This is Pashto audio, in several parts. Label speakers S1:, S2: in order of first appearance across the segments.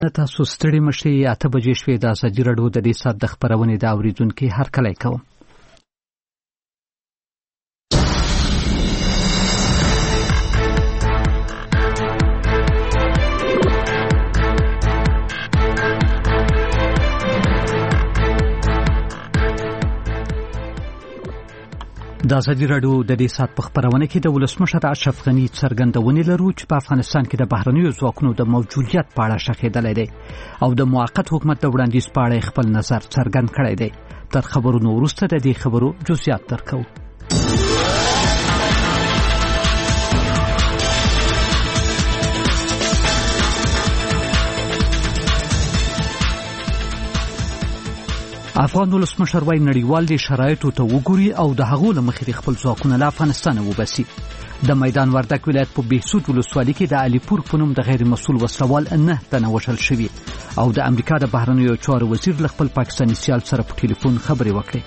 S1: تاسو ستړي مشي 8 بجې شوې د ازادي راډیو د دې ساعت د خبرونې د اوریدونکو هر کله کوم. د ازادي راډیو د دې ساعت په خبرونه کې د ولسمشر اشرف غني څرګندونې لرو چې په افغانستان کې د بهرنیو ځواکونو د موجودیت په اړه شخېدلې ده او د موقت حکومت د وړاندیز په اړه خپل نظر څرګند کړی دی. تر خبرونو وروسته د دې خبرو جزئیات درکو. افغان ولسمشر وايي نړیوال دي شرایطو ته وګوري او د هغو له مخې خپل ځواکونه له افغانستان وباسي. د میدان وردګ ولایت په بهسود ولسوالۍ کې د علیپور په نوم د غیر مسؤل وسلوال 9 تنه وژل شوي او د امریکا د بهرنیو چارو وزیر له خپل پاکستاني سیال سره په ټلیفون خبرې وکړې.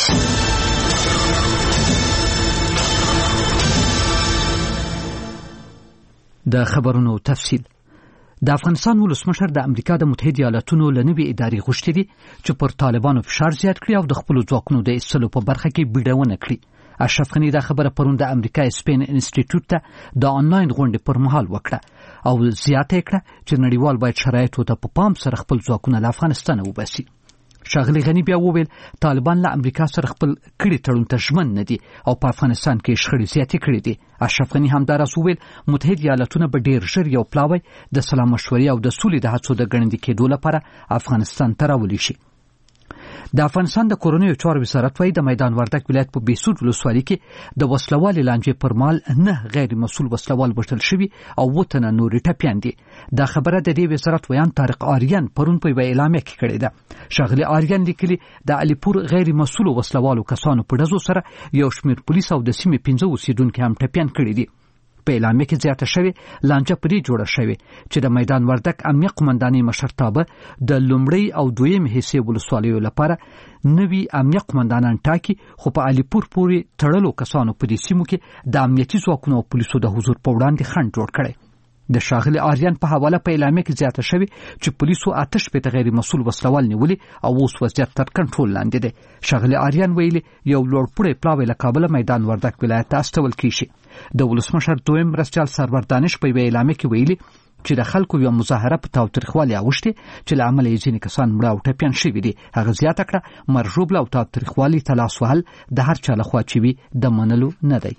S1: د خبرونو تفصیل. د افغانستان ولسمشر د امریکا د متحده ایالاتونو له نوې ادارې غوښتي دي چې پر طالبانو فشار زیات کړي او د خپل ځواکونو د ایستلو په برخه کې بیډونه کړي. اشرف غني دا خبره پرون د امریکا اسپین انسټیټیوټ ته د آنلاین غونډې پر مهال وکړه او زیاته کړه چې نړیوال باید شرایطو ته په پام سره خپل ځواکونه له افغانستان وباسي. ښاغلي غني بیا وویل طالبان له امریکا سره خپل کړي تړون ته ژمن نه دي او په افغانستان کې شخړې زیاتې کړې دي. اشرف غني همداراز وویل متحده ایالاتونه به ډېر ژر یو پلاوی د سلا مشورې او د سولې د هڅو د ګړندې کېدو لپاره افغانستان ته راولي شي. د افغانستان د کورنیو چارو وزارت وايي د میدان وردګ ولایت په بهسود ولسوالۍ کې د وسلوالې لانجې پر مهال 9 غیر مسؤل وسلوال وژل شوي او 7 تنه نور ټپیان دي. دا خبره د دې وزارت ویان طارق آریان پرون په اعلامیه کې کړې ده. ښاغلي آریان لیکلي د علیپور غیر مسؤل وسلوالو کسانو په ډزو سره یو شمېر پولیس او د سیمې 15 اوسیدونکو هم ټپیان کړي دي. په اعلامیه کې زیاته شوې لانجه پرې جوړه شوې چې د میدان وردګ امنیه قومندانۍ مشرتابه د لومړی او دویم حصے ولسوالیو لپاره نوي امنیه قومندانان ټاکي خو په علیپور پورې تړلو کسانو په دې سیمو کې د امنیتي ځواکونو او پولیسو د حضور په وړاندې خنډ جوړ کړي. د ښاغلي آریان په حواله په اعلامیه کې زیاته شوې چې پولیسو 8 غیر مسؤل وسلوال نیولي او اوس وضعیت تر کنټرول لاندې دی. ښاغلي آریان ویلي یو لوړپوړی پلاوی له کابل میدان وردګ ولایت ته استول کیږي. د ولسمشر دویم مرستیال سرور دانش په اعلامیه کې ویلي چې د خلکو یو مظاهره په تاوتریخوالي اوښتې چې له امله یې ځینې کسان مړه او ټپیان شوي دي. هغه زیاته کړه مرژوبله او تاوتریخوالي ته لاس وهل د هر چا لخوا چې وي د منلو نه دی.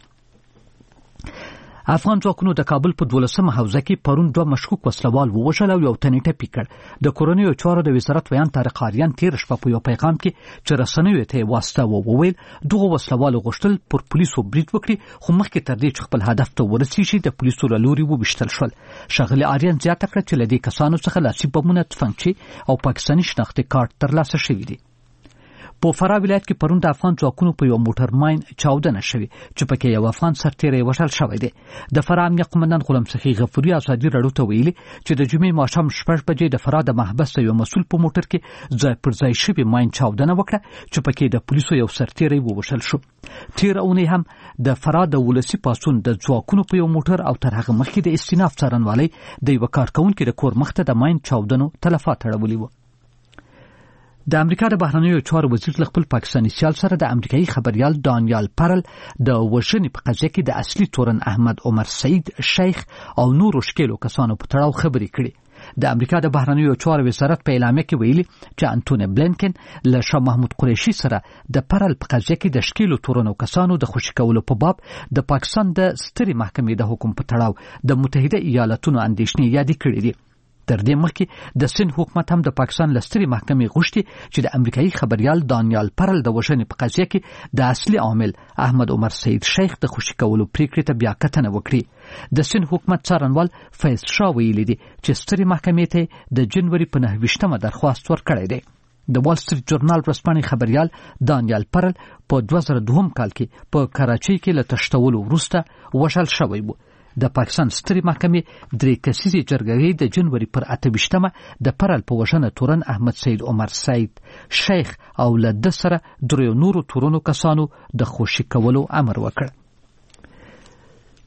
S1: افغان ځواکونو د کابل په 12مه حوزه کې پرون 2 مشکوک وسلوال ووژل او یو تن ټپي کړ. د کورنیو چارو د وزارت ویان طارق آریان تیر شپه په یو پیغام کې چې رسنیو ته واسطه وویل دغه وسلوال غوښتل پر پولیسو برید وکړي خو مخکې تر دې چې خپل هدف ته ورسیږي د پولیسو له لوري وبشتل شول. ښاغلي آریان زیاته کړه چې له دې کسانو څخه لاسي بمونه، تفنګچې او پاکستاني شناختي کارت ترلاسه شوي دي. په فراه ولایت کې پرون د افغان ځواکونو په یو موټر ماین چاودنه شوې چې پکې یو افغان سرتیری وژل شوی دی. د فراه امنیه قومندان غلام سخي غفوري ازادي راډیو ته ویلي چې د جمعې ماښام 6 بجې د فراه د محبس یو مسؤل په موټر کې ځای پر ځای شوی ماین چاودنه وکړه چې پکې د پولیسو یو سرتیری ووژل شو. تیر اونۍ هم د فراه د ولسی پاسون د ځواکونو په یو موټر او تر هغه مخکې د استیناف څارنوالۍ د یو کارکونکو د کور مخته د ماین چاودنو تلفات اړولي و. د امریکا د بهرنیو چارو وزیر له خپل پاکستاني سیال سره د امریکایي خبريال دانیال پرل د وژنې په قضیه کې د اصلي تورن احمد عمر سعید شیخ او نورو شکیلو کسانو په تړاو خبرې کړې. د امریکا د بهرنیو چارو وزارت په اعلامیه کې ویلي چې انټونی بلینکن له شاه محمود قریشي سره د پرل په قضیه کې د شکیلو تورنو کسانو د خوشي کولو په باب د پاکستان د سترې محکمې د حکم په تړاو د متحده ایالاتونو اندېښنې یادې کړې دي. تر دې مخکې د سند حکومت هم د پاکستان لستري محکمې غوښتي چې د امریکایي خبريال دانیال پرل د وژنې په قضیه کې د اصلي عامل احمد عمر سعید شیخ د خوشي کولو پریکړې ته بیا کتنه وکړي. د سند حکومت څارنوال فیض شاه ویلي دي چې ستري محکمې ته د جنوري په 9 درخواست ورکړی دی. د وال سټریټ جورنال ورځپاڼې خبريال دانیال پرل په 2002 کال کې په کراچۍ کې له تښتولو وروسته وژل شوی و. د پاکستان ستري محکمې 3 کسیزې جرګې د جنوري پر 28 د پرل په وژنه تورن احمد سعید عمر سعید شیخ او له د سره 3 نورو تورنو کسانو د خوشي کولو امر وکړ.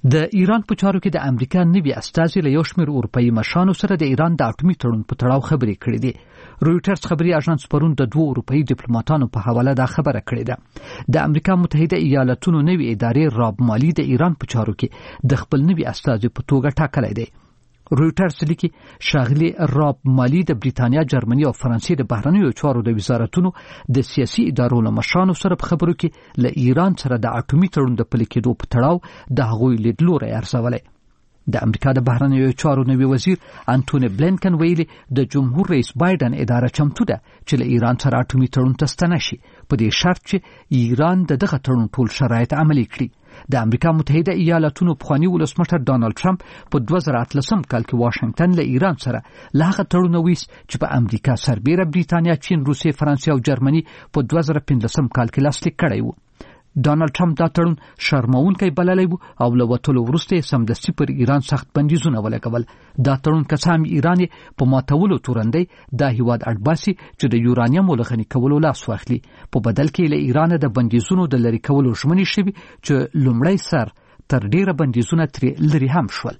S1: د ایران په چارو کې د امریکا نوي استازي له یو شمېر اروپایي مشرانو سره د ایران د اټومي تړون په تړاو خبرې کړې دي. رویټرز خبري اژانس پرون د 2 اروپایي ډیپلوماټانو په حواله دا خبره کړې ده. د امریکا متحده ایالاتونو نوي ادارې راب مالی د ایران په چارو کې د خپل نوي استازي په توګه ټاکلی دی. رویټرز لیکي شاغلي راب مالی د بریتانیا، جرمني او فرانسې د بهرنیو چارو د وزارتونو د سیاسي ادارو له مشرانو سره په خبرو کې له ایران سره د اټومي تړون د پلي کېدو په تړاو د هغوی لیدلوری ارزولی. د امریکا د بهرنیو چارو نوي وزیر انټونی بلینکن ویلي د جمهور رئیس بایدن اداره چمتو ده چې له ایران سره اټومي تړون ته ستنه شي په دې شرط چې ایران دغه تړون ټول شرایط عملي کړي. د امریکا متحده ایالاتونو پخوانی ولسمشر ډانلډ ټرمپ په 2018 کال کې واشنگټن له ایران سره له هغه تړون ویس چې په امریکا سربېره بریتانیا، چین، روسیې، فرانسې او جرمني په 2015 کال کې لاسلیک کړی و. ډانلډ ټرمپ دا تړون شرمونکی بللی و او له وتلو وروسته سمدستي پر ایران سخت بندیزونه ولګول. دا تړون که څه هم ایران په ماتولو تورندی دا هیواد اړباسي چې د یورانیم له غني کولو لاس واخلي. په بدل کې له ایران د بندیزونو د لري کولو ژمنې شوي چې لومړی سر تر ډیره بندیزونه ترې لري هم شول.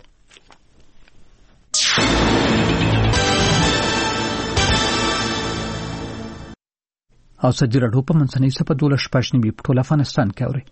S1: او سجی راډیو په منځنۍ صفه 12 په ټول افغانستان کې اوري.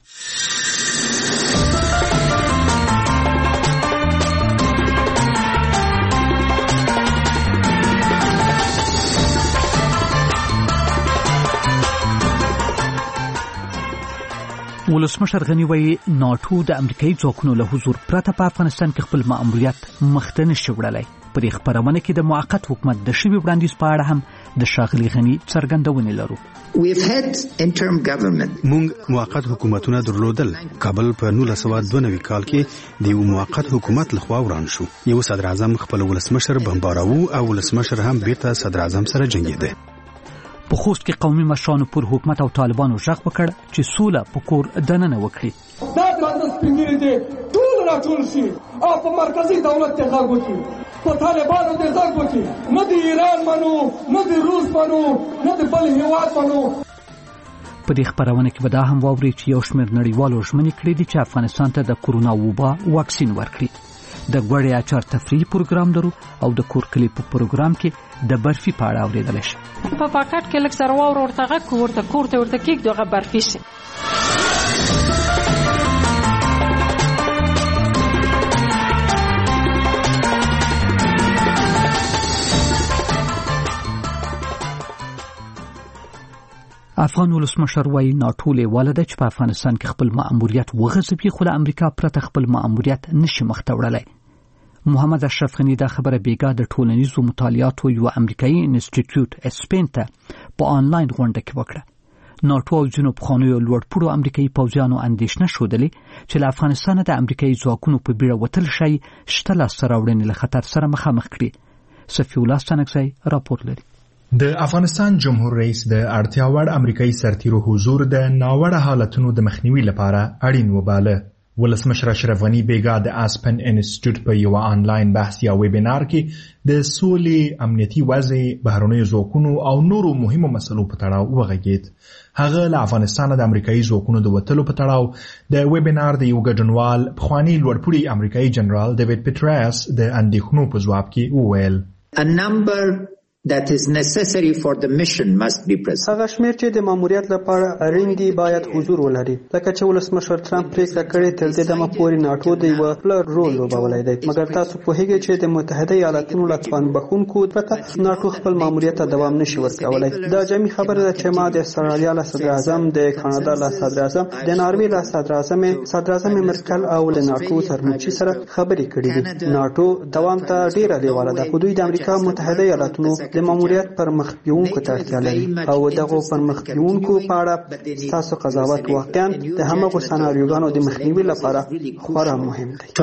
S1: ولسمشر غنی وایي ناټو د امریکایي ځواکونو له حضور پرته په افغانستان کې خپل مأموریت مخته نشي وړلی. پر خبرونه کې د موقت حکومت د شوی وړاندیز په اړه هم د شاغلي غنی څرګندونه لرو.
S2: مونږ موقت حکومتونه درلودل. کابل په 1992 کال کې د یو موقت حکومت لخوا وران شو. یو صدر اعظم خپل ولسمشر بمباراو او ولسمشر هم بیرته صدر اعظم سره جنگیده.
S1: په خوست کې قومي مشرانو پر حکومت او طالبانو ژغ وکړ چې سوله په کور دننه وکړي.
S3: دا د سپینګری دي ټول راټول شي او په مرکزی دولت ته غږ وکړي، په طالبانو ته غږ وکړي، نه د ایران منو، نه د روس منو، نه د بل هیواد منو.
S1: په دې خبرونه کې به دا هم واوري چې یو شمېر نړیوالو ژمنې کړې دي چې افغانستان ته د کورونا وبا واکسین ورکړي. د غوړې اچار تفریحي پروګرام درو او د کور کلی په پروګرام کې د برفي په اړه اوریدل شي.
S4: په پاکټ کې لکه سره واور ورته کوړه کېږي دغه برفي شي. افغان ولسمشر وایي ناټو لیواله ده چې په افغانستان کې خپل مأموریت وغځوي، خو له امریکا پرته خپل مأموریت نشي مخته وړلی. محمد اشرف غنی دا خبره بیګا د ټولنیزو مطالعاتو یو امریکایي انسټیټیوټ اسپین ته په آنلاین غونډه کې وکړه. ناټو او ځینو پخوانیو لوړپوړو امریکایي پوځیانو اندېښنه ښودلې چې له افغانستانه د امریکایي ځواکونو په بیړه وتل شي شته لاسته راوړنې له خطر سره مخامخ کړي. صفي الله ستانکزی راپور لري.
S5: د افغانستان جمهور رئیس د اړتیا وړ امریکایي سرتیرو حضور د ناوړه حالتونو د مخنیوي لپاره اړین وباله. ولسمشر اشرف غنی بیګا د اسپن انسټیټیوټ په یو آنلاین بحث یا ویبینار کې د سولې، امنیتي وضع، بهرنیو ځواکونو او نورو مهمو مسلو په تړاو وغږېد. هغه له افغانستان د امریکایي ځواکونو د وتلو په تړاو د ویبینار د یو ګډونوال پخوانی لوړپوړي امریکایي جنرال ډیوډ پیټرایس د اندېښنو په ځواب کې وویل.
S6: A number that is necessary for the mission must be present.
S7: هغه شمیر چې د ماموریت لپاره اړین دي باید حضور ولري. لکه چې ولسمشر ټرمپ پریکړه کړې تر دې دمه پورې ناټو د یو پلر رول لوبولی دی. مګر تاسو پوهیږئ چې د متحده ایالاتونو له توان بخونکو پرته ناټو خپل ماموریت ته دوام نشي ورکولای. دا جمعي خبره ده چې ما د استرالیا له صدر اعظم، د کاناډا له صدر اعظم، د ناروې له صدر اعظم مرکل او له ناټو سرمنشي سره خبرې کړې دي. ناټو دوام ته ډیره لیواله ده. خو دوی د امریکا متحده ایالاتونو د ماموریت پر مخ بیونکو ته اړتیا لري او دغه پر مخ بیونکو په اړه تاسو قضاوت واقعا د همغو سناریوګانو د مخنیوي لپاره خورا مهم دی.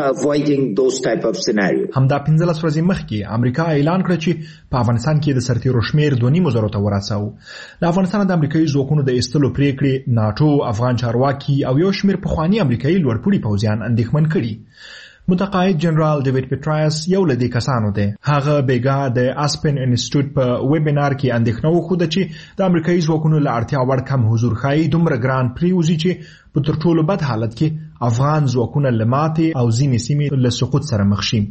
S5: همدا 15 ورځې مخکې امریکا اعلان کړ چې په افغانستان کې د سرتیرو شمیر 2.5 ته ورساو. له افغانستان د امریکایي ځواکونو د ایستلو پریکړې ناټو، افغان چارواکي او یو شمیر پخوانی امریکایي لوړپوړي پوځیان اندېښمن کړي. متقاعد جنرال ډیوډ پیټرایس یو له دې کسانو دی. هغه بیګا د اسپن انسټیټیوټ په ویبینار کې اندېښنه وښوده چې د امریکایي ځواکونو له اړتیا وړ کم حضور ښایي دومره ګران پریوزي چې په تر ټولو بد حالت کې افغان ځواکونه له ماتې او ځینې سیمې له سقوط سره مخ شي.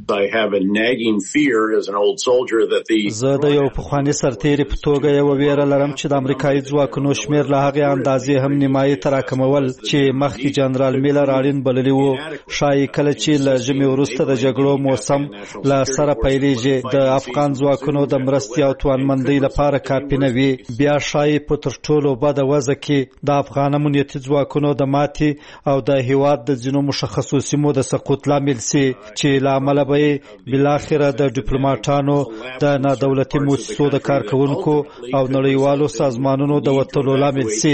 S8: زه د یو پخواني سرتیري په توګه یو ویره لرم چې د امریکایي ځواکونو شمیر له هغې اندازې هم نیمایي ته راکمول چې مخکې جنرال میلر اړین بللی و. ښایي کله چې له ژمي وروسته د جګړو موسم له سره پیلېږي د افغان ځواکونو د مرستې او توانمندۍ لپاره کافي نه وي. بیا ښایي په تر ټولو بده وضع کې د افغان امنیتي ځواکونو د ماتې او د هیواد د ځینو مشخصو سیمو د سقوط لامل سي چې له امله به یې بالاخره د ډیپلوماټانو د نادولتي مؤسسو د کارکوونکو او نړیوالو سازمانونو د وتلو لامل سي.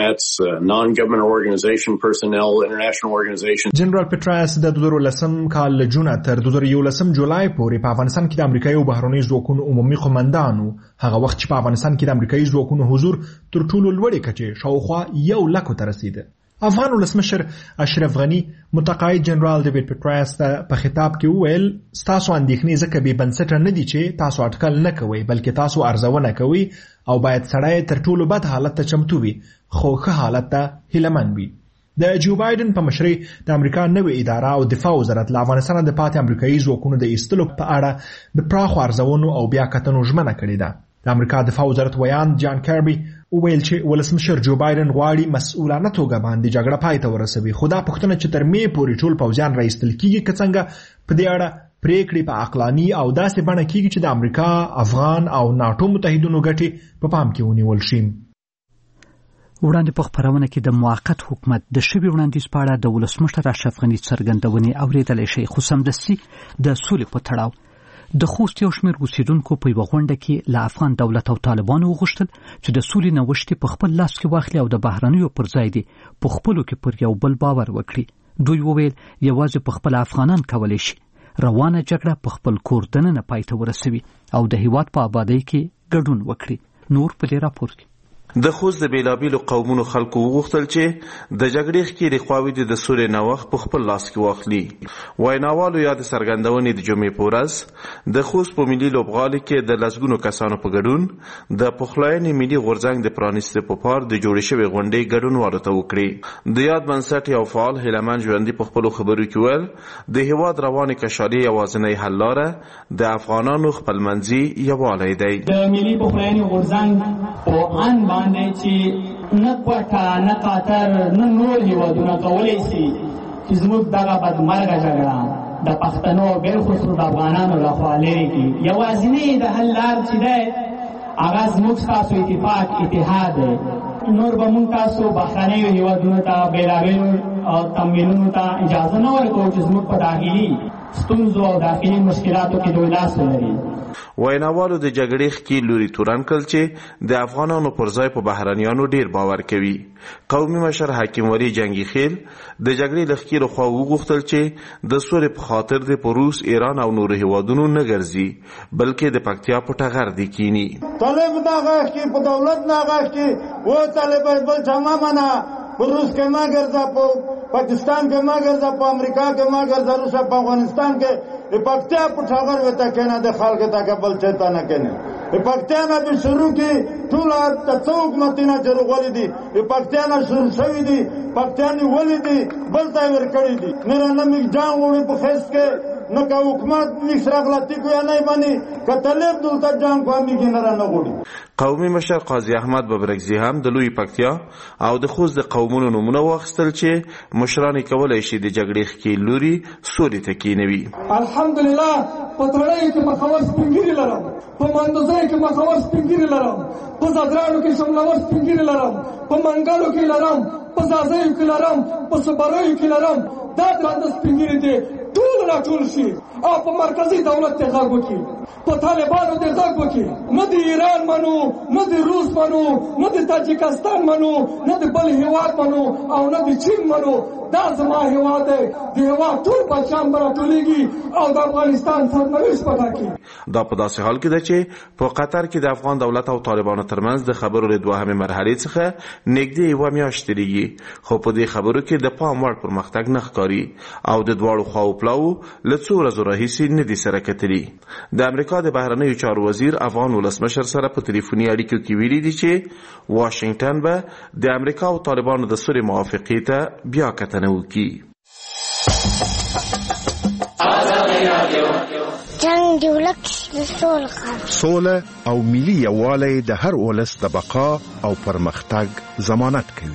S5: جنرال پټرایس د 2010 کال له جون تر 2011 جولای پورې په افغانستان کې د امریکایي او بهرنیو ځواکونو عمومي قومندانو هغه وخت چې په افغانستان کې د امریکایي ځواکونو حضور تر ټولو لوړې کچې شاوخوا 1 لک ته رسیده. افغان ولسمشر اشرف غنی متقاعد جنرال ډیوډ پټرایس ته په خطاب کې وویل ستاسو اندېښنې ځکه بې بنسټه نه دي چې تاسو اټکل نه کوئ بلکې تاسو ارزونه کوئ او باید سړی تر ټولو بد حالت ته چمتو وي خو ښه حالت ته هیلهمند وي. د جو بایدن په مشرۍ د امریکا نوې اداره او دفاع وزارت له افغانستان د پاتې امریکایي ځواکونو د ایستلو په اړه د پراخو ارزونو او بیا کتنو ژمنه کړې ده. د امریکا دفاع وزارت ویان جان کاربي وویل چې ولسمشر جو بایدن غواړي مسؤلانه توګه باندې جګړه پای ته ورسوي خو دا پوښتنه چې تر مې پورې ټول پوځیان راایستل کیږي که څنګه په دې اړه پریکړې په عقلاني او داسې بڼه کیږي چې د امریکا، افغان او ناټو متحدینو ګټې په پام کې ونیول شي.
S1: وړاندې په خبرونه کې د موقت حکومت د شوي وړاندیز په اړه د ولسمشر اشرف غني څرګندونې اورېدلی شي خو سمدستي د سولې په تړاو د خوست یو شمېر اوسیدونکو په یوه غونډه کې له افغان دولت او طالبانو وغوښتل چې د سولې نوښت په خپل لاس کې واخلي او د بهرنیو پر ځای دي په خپلو کې پر یو بل باور وکړي. دوی وویل یوازې په خپل افغانان کولی شي روانه جګړه په خپل کور دننه پای ته ورسوي او د هیواد په آبادۍ کې ګډون وکړي. نور په دې راپور کې
S9: د خوست د بیلابیلو قومونو خلکو وغوښتل چې د جګړې ښکېلې خواوې د سولې نوښت په خپل لاس کې واخلي. ویناوالو یا د څرګندونې د جمعې په ورځ د خوست په ملي لوبغالي کې د لسګونو کسانو په ګډون د پخلاینې ملي غورځنګ د پرانیستې په پار د جوړې شوې غونډې ګډونوالو ته وکړي. د یاد بنسټ یو فعال هیلهمند ژوندي په خپلو خبرو کې ویل د هیواد روانې کشالي یوازینۍ حل لاره د افغانانو خپلمنځي یووالی دی.
S10: د ملي پخلاینې غورځنګ په باندې چې نه کوټه نه قطر نه نور هیوادونه کولی شي چې زموږ دغه بدمرغه جګړه د پښتنو بالخصوص د افغانانو لخوا لرې کړي. یوازینۍ د حل لار چې دی هغه زموږ ستاسو اتفاق اتحاد دی. نور به موږ تاسو بهرنیو هیوادونو ته بېلابېلو تمویلونو ته اجازه نه ورکوو چې زموږ په داخلي ستونزو او داخلي مشکلاتو کې دوی لاس ولري.
S9: ویناوالو د جګړې ښکېل لوري تورن کړل چې د افغانانو پر ځای په بهرنیانو ډیر باور کوي. قومي مشر حکیم ولی جنگي خیل د جګړې له ښکېلو خوا وغوښتل چې د سولې په خاطر د په روس، ایران او نورو هیوادونو نه ګرځي بلکې د پکتیا په ټغر دي کینی.
S11: طالب دا غاښ کې په دولت نه غاښ کې و طالب بل څه مانا په روس کې ما ګرځا په پاکستان کې ما ګرځا په امریکا کې ما ګرځا روس په افغانستان کې پکتیا په ټغر وته کنه د خلک ته بل چتا نه کنه. پکتیا نه به شروع کی ټول ته څوک متینه جوړولې دي. پکتیا نه شروع شوی دي. پکتیا نه ولې دي بل ځای ور کړی دي. نه نه می جان وړي په خیس کې نه کا حکومت نشره غلطي کوي نه مانی کتلب دلته جان کومي ګنره نه غوړي.
S9: قومي مشر قاضي احمد ببرکزي هم د لوی پکتیا او د خوست د قومونو نمونه واخیستل چې مشران کولای شي د جګړې ښکېل لوري سولې ته کینوي.
S3: الحمدلله په تړۍ کې مخاور سپینګیري لرم، په مندوزۍ کې مخاور سپینګیري لرم، په زدرانو کې شملور سپینګیري لرم، په منګلو کې لرم، په زازیو کې لرم، په صبریو کې لرم. دا درانده سپینګیري دي ټول راټول شي او په مرکزي دولت ته غږ وکړي، په طالبانو ته غږ وکړي. نه د ایران منو، نه د روس منو، نه د تاجکستان منو، نه د بل هیواد منو او نه د چین منو. دا زما هیواد دی. د هیواد ټول بچیان به راټولېږي او د افغانستان سرنوشت به ټاکي.
S9: دا په داسې حال کې ده چې په قطر کې د افغان دولت او طالبانو ترمنځ د خبرو د دوهمې مرحلې څخه نږدې یوه میاشت تېرېږي، خو په دې خبرو کې د پام وړ پرمختګ نه ښکاري او د دواړو خواو پلاوو له څو ورځو راهیسې نه دي سره کتلي. د امریکا د بهرنیو چارو وزیر افغان ولسمشر سره په تلیفوني اړیکو کې ویلي دي چې واشنګټن به د امریکا او طالبانو د سولې موافقې ته بیا کتنه وکړي.
S12: جنگ دولت
S13: سوله او ملي یووالی د هر ولس د بقا او پرمختګ ضمانت کوي.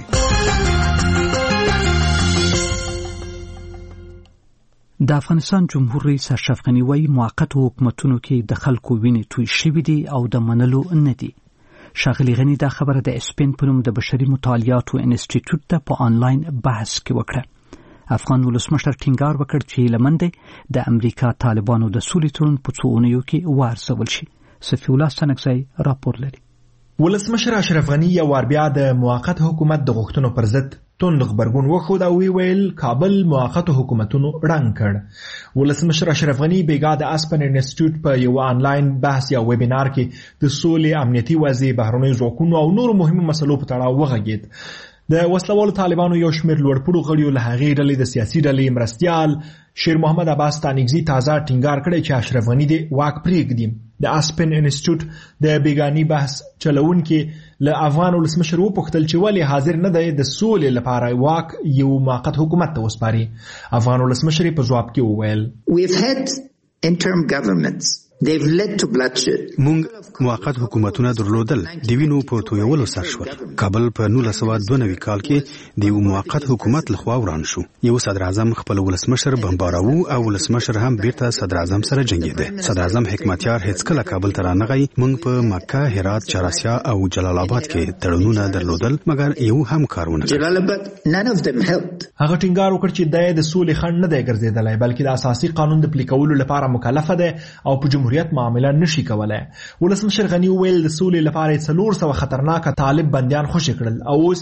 S1: د افغانستان جمهور رئیس اشرف غنی وايي موقت حکومتونو کې د خلکو وینې توی شوې دي او د منلو نه دي. ښاغلي غنی دا خبره د اسپین په نوم د بشري مطالعاتو انسټیټیوټ ته په آنلاین بحث کې وکړه. افغان ولسمشر ټینګار وکړ چې لمنده د امریکا طالبانو د سولې تړون په څو اونیو کې وارسول شي. صفی الله سنگزی راپور لري.
S5: ولسمشر اشرف غنی یو وار بیا د موقت حکومت د غوښتنو پر ضد توند غبرګون وښود او ویل کابل موقت حکومتونو رنګ کړ. ولسمشر اشرف غنی بیګا د اسپن انسټیټیوټ په یو آنلاین بحث یا ویبینار کې د سولې، امنیتي وضع، بهرنیو ځواکونو او نورو مهمو مسلو په تړاو وغږید. د وسلوالو طالبانو یو شمېر لوړپوړو غړیو له هغې ډلې د سیاسي ډلې مرستیال شیر محمد عباس تانیګزي تازه ټینګار کړی چې اشرف غنی د واک پرېږدي. د اسپن انسټیټیوټ د بیګاني بحث چلونکي له افغان ولسمشر وپوښتل چې ولې حاضر نه دی د سولې لپاره واک یو موقت حکومت ته وسپاري. افغان ولسمشر په ځواب کې وویل
S6: We've had interim governments. They've led to bloodshed.
S2: مونږ موقت حکومتونه درلودل د وینو په تویولو سر شول. کابل په 1992 کال کې د یو موقت حکومت لخوا وران شو. یو صدر اعظم خپل ولسمشر بمباراوه او ولسمشر هم بیرته صدر اعظم سره جنگیده. صدر اعظم حکمتیار هیڅ کله کابل ته رانغی. مونږ په مکه، هرات، چاراسیا او جلال آباد کې تړونونه درلودل مګر یو هم کارونه.
S6: Jalal Abad, none of them helped.
S5: هغه ټینګار وکړ چې د سولې خنډ نه دی ګرځیدلی بلکې د اساسي قانون د پلي کولو لپاره مکلفه ده او په جمهوریت معامله نشي کولای. ولسمشر غنی ویل د سولې لپاره 400 خطرناک طالب بندیان خوشی کړل او اوس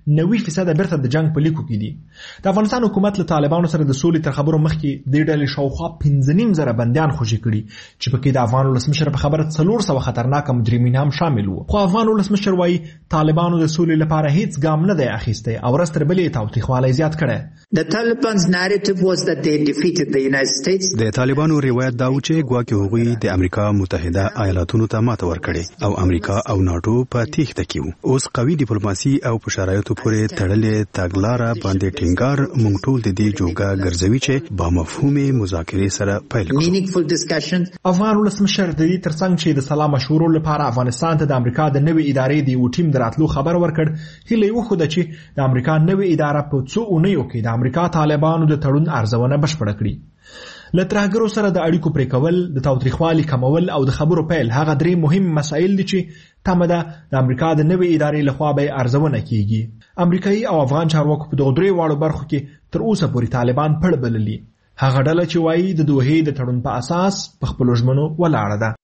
S5: 90% بیرته د جنگ په لیکو کې دي. د افغانستان حکومت له طالبانو سره د سولې تر خبرو مخکې د ډلې شاوخوا 15,000 بندیان خوشی کړي چې پکې د افغان ولسمشر په خبره 400 خطرناک مجرمین هم شامل وو. خو افغان ولسمشر وايي طالبانو د سولې لپاره هیڅ ګام نه دی اخیسته او رستر بلې تاوتریخوالی زیات کړي.
S6: The Taliban's narrative was that they defeated the United States.
S2: د طالبانو روایت دا و چې ګواکې هغوی د امریکا متحده ایالاتونو ته ماته ورکړي او امریکا او ناتو په تیښته کې وو. اوس قوي ډیپلوماسي او په شرایطو پورې تړلې تګلاره باندې ټینګار مونږ ټول د دې جوګه ګرځوي چې با مفهومي مذاکرې سره پیل کړو.
S6: Meaningful discussion.
S5: افغان ولسمشر د دې ترڅنګ چې د سلا مشورو لپاره افغانستان ته د امریکا د نوې ادارې د یو ټیم دراتلو خبر ورکړ. هیله یې وښوده چې د امریکا نوې اداره په څو اونیو کې د امریکا طالبانو د تړون ارزونه بشپړه کړي. له ترهګرو سره د اړیکو پرې کول، د تاوتریخوالي کمول او د خبرو پیل هغه درې مهم مسایل دي چې تمه ده د امریکا د نوې ادارې لخوا به ارزونه کیږي. امریکایي او افغان چارواکو په دغه درې واړو برخو کې تر اوسه پورې طالبان پړ بللي. هغه ډله چې وایي د دوحې د تړون په اساس په خپلو ژمنو ولاړه ده.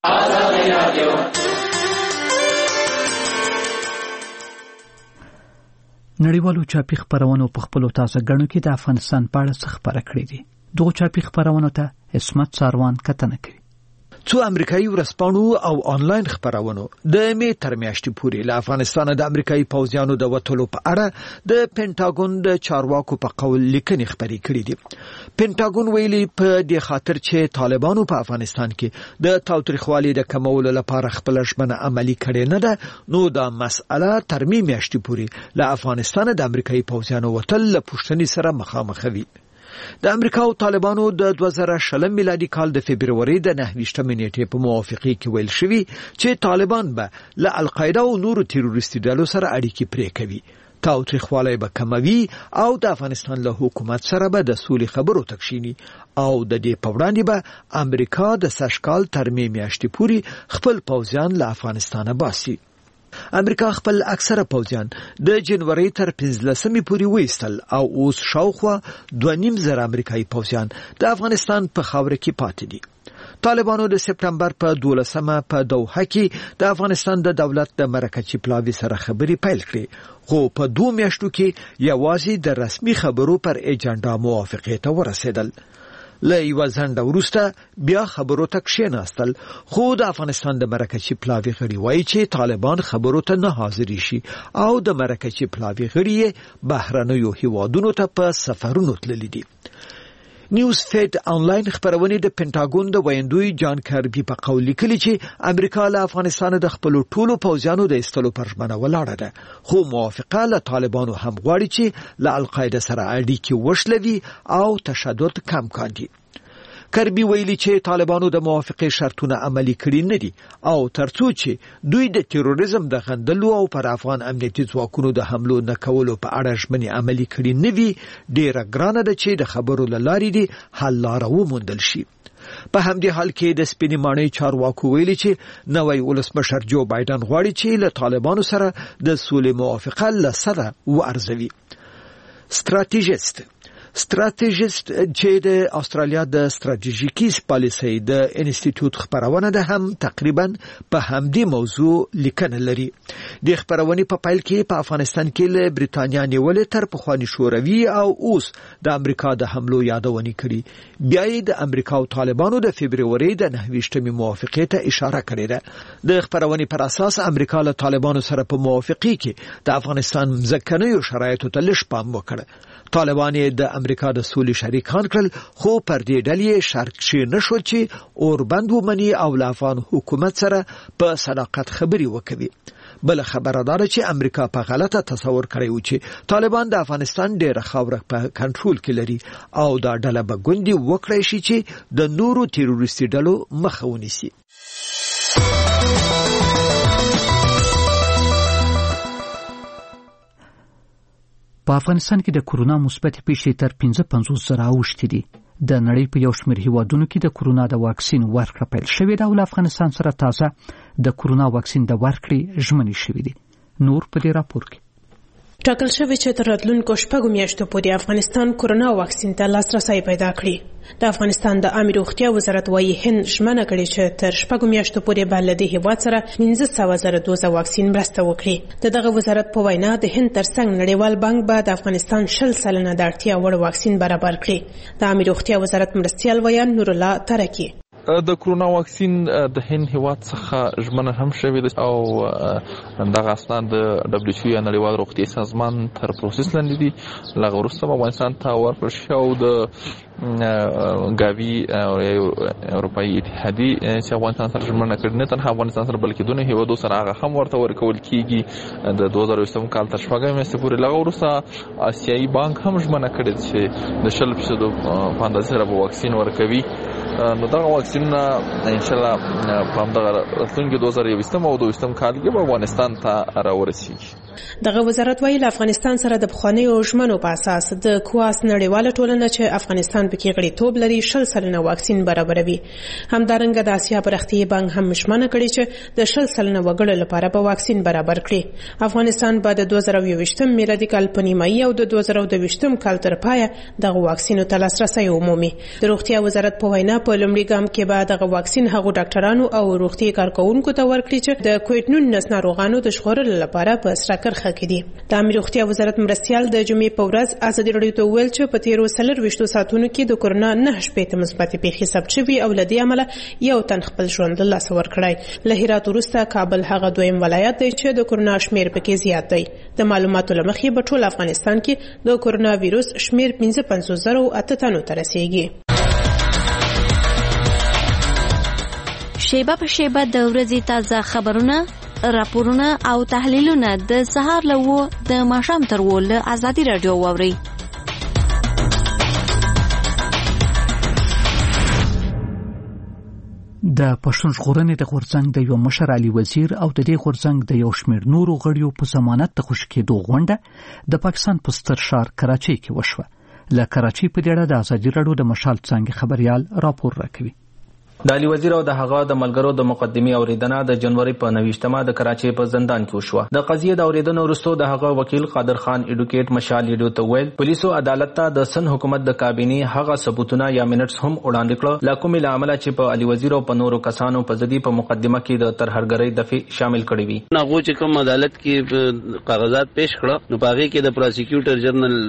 S1: نړیوالو چاپی خبرونو په خپلو تازه ګڼو کې د افغانستان په اړه څه خبره کړې دي. دغه چاپی خبرونو ته عصمت ساروان کتنه کوي.
S14: څو امریکایي ورځپاڼو او آنلاین خبرونو د می تر میاشتې پورې له افغانستان د امریکایي پوځیانو د وټلو په اړه د پینټاګون د چارواکو په قول لیکنې خبرې کړې دي. پینټاګون ویلي په دې خاطر چې طالبانو په افغانستان کې د تاوتریخوالي د کمولو لپاره خپل ژمنه عملي کړې نه ده نو دا مسأله تر می میاشتې پورې له افغانستان د امریکایي پوځیانو وټل له پوښتنې سره مخامخ وي. د امریکا او طالبانو د 2020 میلادي کال د فبرवरी د 29 نیټې په موافقه کې ویل شوی چې طالبان به له القاعده او نورو تروریستي ډلو سره اړیکې پرې کوي. تاوتریخوالی به کموي او د افغانستان له حکومت سره به د سولې خبرو تکشینی او د دې په وړاندې به امریکا د سشکال تر میاشتې پورې خپل پوځیان له افغانستانه باسي. امریکا خپل اکثره پوځیان د جنوري تر 15 پورې وېستل او اوس شاوخوا 2.5 امریکایي پوځیان د افغانستان په خاوره کې پاتې دي. طالبانو د سپټمبر په 12 په دوحه کې د افغانستان د دولت د مرکزي پلاوي سره خبري پیل کړې خو په 2 میاشتو کې یوازې د رسمي خبرو پر ایجنډا موافقه ته ورسېدل. له یو ځنډ وروسته بیا خبرو ته کښېناستل خو د افغانستان د مرکزي پلاوي غړي وایي چې طالبان خبرو ته نه حاضر شي او د مرکزي پلاوي غړي بهرنیو هیوادونو ته په سفرونو تللي دي. نیوز فیډ آنلاین خبرونه د پینټاګون د ویندوی جان کاربي په قول لیکلي چې امریکا له افغانستان د خپل ټولو پوځیانو د استلو پر ژمنه ولاړه ده، خو موافقه له طالبانو هم غواړي چې له القاعده سره اړیکې وشلوي او تشدد کم کاندي. کربي ویلي چې طالبانو د موافقې شرطونه عملي کړي نه دي او ترڅو چې دوی د تروریزم د غندلو او پر افغان امنیتي ځواکونو د حملو نه کولو په اړه ژمنې عملي کړي نه وي، ډیره ګرانه ده چې د خبرو لارې دي حل لاره وموندل شي. په همدې حال کې د سپینې ماڼۍ چارواکو ویلي چې نوی ولسمشر جو بایدن غواړي چې له طالبانو سره د سولې موافقه له سره وارزوي. ستراتیژیست چې د استرالیا د ستراتیژیکي پالیسۍ د انسټیټیوټ خبرونه ده هم تقریبا په همدې موضوع لیکنه لري. د خبرونې په پایل کې په افغانستان کې له بریتانیا نیولې تر پخوانی شوروي او اوس د امریکا د حملو یادونه کړي. بیا یې د امریکا او طالبانو د فبرवरी د 29 موافقې ته اشاره کړې ده. د خبرونې پر اساس امریکا له طالبانو سره په موافقې کې د افغانستان ځکهنیو شرایطو ته لږ پام وکړ. طالبان د امریکا د سولې شریکان کړل، خو پر دې ډلې شرط کړی نشو چې اوربند ومني او له افغان حکومت سره په صداقت خبري وکړي. بل خبره ده چې امریکا په غلطه تصور کړی و چې طالبان د افغانستان ډیره خاوره په کنټرول کې لري او دا ډله به ګوندي وکړي شي چې د نورو تروریستي ډلو مخه ونیسي.
S1: په افغانستان کې د کورونا مثبت پیښې تر 55,000 اوښتې دي. د نړۍ په یو شمېر هیوادونو کې د کورونا د واکسین ورکړه پیل شوې ده او له افغانستان سره تازه د کورونا واکسین د ورکړې ژمنې شوې دي. نور په دې راپور کې
S15: ټاکل شوی چې تر راتلونکو شپږو میاشتو پورې افغانستان کورونا واکسین ته لاسرسی پیدا کړي. د افغانستان د عامه روغتیا وزارت وايي هند ژمنه کړې چې تر شپږو میاشتو پورې به له دې هیواد سره 15,000 دوزه واکسین مرسته وکړي. دغه وزارت په وینا د هند ترڅنګ نړیوال بانک به د افغانستان 40% د اړتیا وړ واکسین برابر کړي. د عامه روغتیا وزارت مرستیال ویان نور الله ترکی
S16: د کورونا واکسین د هند هیواد څخه ژمنه هم شوې ده او دغه اسناد د دبليو ایچ او نړیوال روغتیا سازمان تر پروسس لاندې دي. لږ وروسته افغانستان ته ورکړل شي او د غاوی اروپאי اتحادیه چې افغانستان سره ژمنه کړې، نه تنها افغانستان سره بلکې دونه هیوادو سره هغه هم ورته ورکول کیږي د 2020 کال تر شپږم میاشتې پورې. لږ وروسته آسیایي بانک هم ژمنه کړې چې د 40% په اندازه سره واکسین ورکوي. نو دغه واکسین ان شاء الله په همدغه راتلونکي 2020 او 2022 کال کې به افغانستان ته راورسیږي.
S15: دغه وزارت ویل افغانستان سره د بخوانیو ژمنو په اساس د کواس نړیواله ټولنه چې افغانستان پکې غړیتوب لري 40% واکسین برابروي. همدارنګه د آسیا پرختي بانک هم ژمنه کړې چې د 40% وګړو لپاره به واکسین برابر کړي. افغانستان به د 2020 میلادي کال په نیمایي او د 2022 کال تر پایه دغه واکسینو ته لاسرسی عمومي. د روغتیا وزارت په وینا په لومړي ګام کې به دغه واکسین هغو ډاکټرانو او روغتي کارکونکو ته ورکړي چې د کووډ-19 ناروغانو د ژغورلو لپاره په سره کرخه کې دي. د عامه روغتیا وزارت مرستیال د جمعې په ورځ ازادي راډیو ته ویل چې په تیرو 24 ساعتونو کې د کورونا 9 مثبت پیښې ثبت شوي او له دې امله یو تن خپل ژوند له لاسه ورکړی. له هرات وروسته کابل هغه دویم ولایت دی چې د کورونا شمیر پکې زیات دی. د معلوماتو له مخې په ټول افغانستان کې د کورونا وایروس شمیر 55,008 تنو ته رسیدي.
S17: شیبه په شیبه د ورځې تازه خبرونه، راپورونه او تحلیلونه د سهار له د ماښام تر له ازادي راډیو واوري.
S1: د پښتون ژغورنې د غورځنګ د یو مشر علي وزیر او د دې غورځنګ د یو شمېر نورو غړیو په ضمانت د خوشي کېدو غونډه د پاکستان په ستر ښار کراچۍ کې وشوه. له کراچۍ په اړه د ازادي راډیو د مشال څنګه خبريال راپور راکوي.
S18: د علي وزیر او د هغه د ملګرو د مقدمي اوریدنه د جنوري په 29مه د کراچۍ په زندان کې وشوه. د قضیې د اوریدنې وروسته د هغه وکیل قادر خان اډوکیټ مشال لیډو ته ویل پولیسو عدالت ته د سن حکومت د کابینې هغه ثبوتونه یا منټس هم وړاندې کړل لا کومې عمله چې په علي وزیر او په نورو کسانو په ضدي په مقدمه کې د ترهرګرۍ دفعه شامل کړي وي.
S19: هغه چې کوم عدالت کې قرارداد پیش کړه نو پاره کې د پروسیکیوټر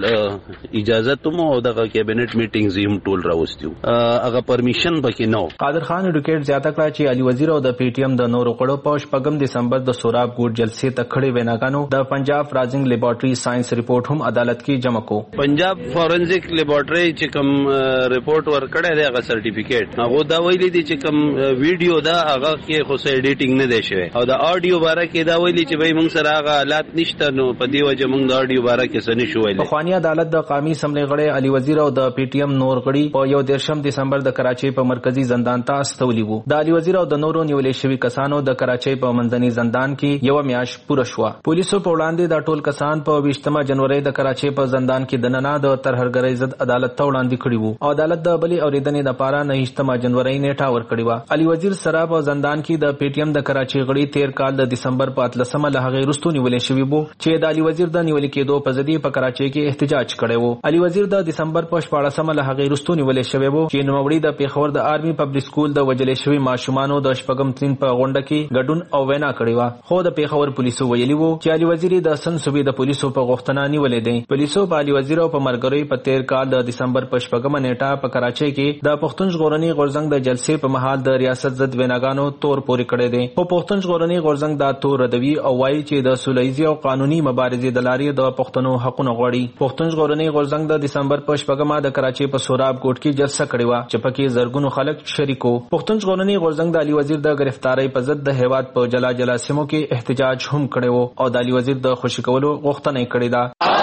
S19: جنرال اجازه ته مو او د کابینټ میټینګز هم ټول راوستیو هغه پرمیشن پکې نو.
S18: قادر خان اډوکیټ زیاته کړه چې علي وزیر او د پی ټی ایم د نورو غړو په 8 دسمبر د سوراب ګوټ جلسې ته کړې ویناګانو د پنجاب رازنګ لیبارټري ساينس ریپورت هم عدالت کې جمع کو.
S19: پنجاب فورنزیک لیبارټري چې کوم ریپورت ورکړی دی هغه سرټیفیکیټ هغه دا ویلي دي چې کوم ویډیو دا هغه کې خو ایډیټینګ نه دی شوی او د اډیو باره کې دا ویلي چې به موږ سره هغه حالات نشته نو په دې وجه موږ د اډیو باره کې څه نشو ویلي.
S18: خوانی عدالت د قومي اسمبلی غړي علي وزیر او د پی ټی ایم نور غړي په 1 دسمبر د کراچۍ په مرکزی زندان ته استولي وو. د علي وزیر او د نورو نیولې شوی کسانو د کراچۍ په منځني زندان کې 1 میاشت پوره شو. پولیسو په وړاندې د ټول کسان په 20 جنوري د کراچۍ په زندان کې د نننه د ترهرګرۍ ضد عدالت ته وړاندې کړی وو او عدالت د بلی اوریدنې لپاره 19 جنوري نیټه ورکړی و. علي وزیر سره په زندان کې د پی ټی ایم د کراچۍ غړي 13 کال د دسمبر په 13 له هغه وروسته نیولې شوی وو چې د علي وزیر د نیولې کېدو په ضد په کراچۍ کې احتجاج کړی وو. علي وزیر د دسمبر په 14 له هغه وروسته نیولې شوی وو چې نوموړي د پیښور د آرمي پبلک سکول د وجلې شوی ماشومانو د شپږم ترين په غونډه کې ګډون او وینا کړې و. خو د پیښور پولیسو ویلي وو چې علي وزیر د سن صوبې د پولیسو په غوښتنه نیولې دي. پولیسو په علي وزیر او په مرګري په 13 کال د دسمبر په 14 نیټه په کراچۍ کې د پښتون ژغورنې غورځنګ د جلسې په مهال د ریاست ضد ویناګانو تور پورې کړې دي. په پښتون ژغورنې غورځنګ دا تور ردوي او وایي چې د سولهییزي او قانوني مبارزې د لارې د پښتنو حقوقو غوړي. پښتون ژغورنې غورځنګ د دسمبر په 14 د کراچۍ په سوراب کوټ کې جلسه کړې و چې پکې زرګونو خلک شریکو. پښتون ژغورنې غورځنګ د علي وزیر د گرفتاری په ضد د هیواد په جلا جلا سیمو کې احتجاج هم کړی و او د علي وزیر د خوشی کولو غوښتنه یې کړې ده.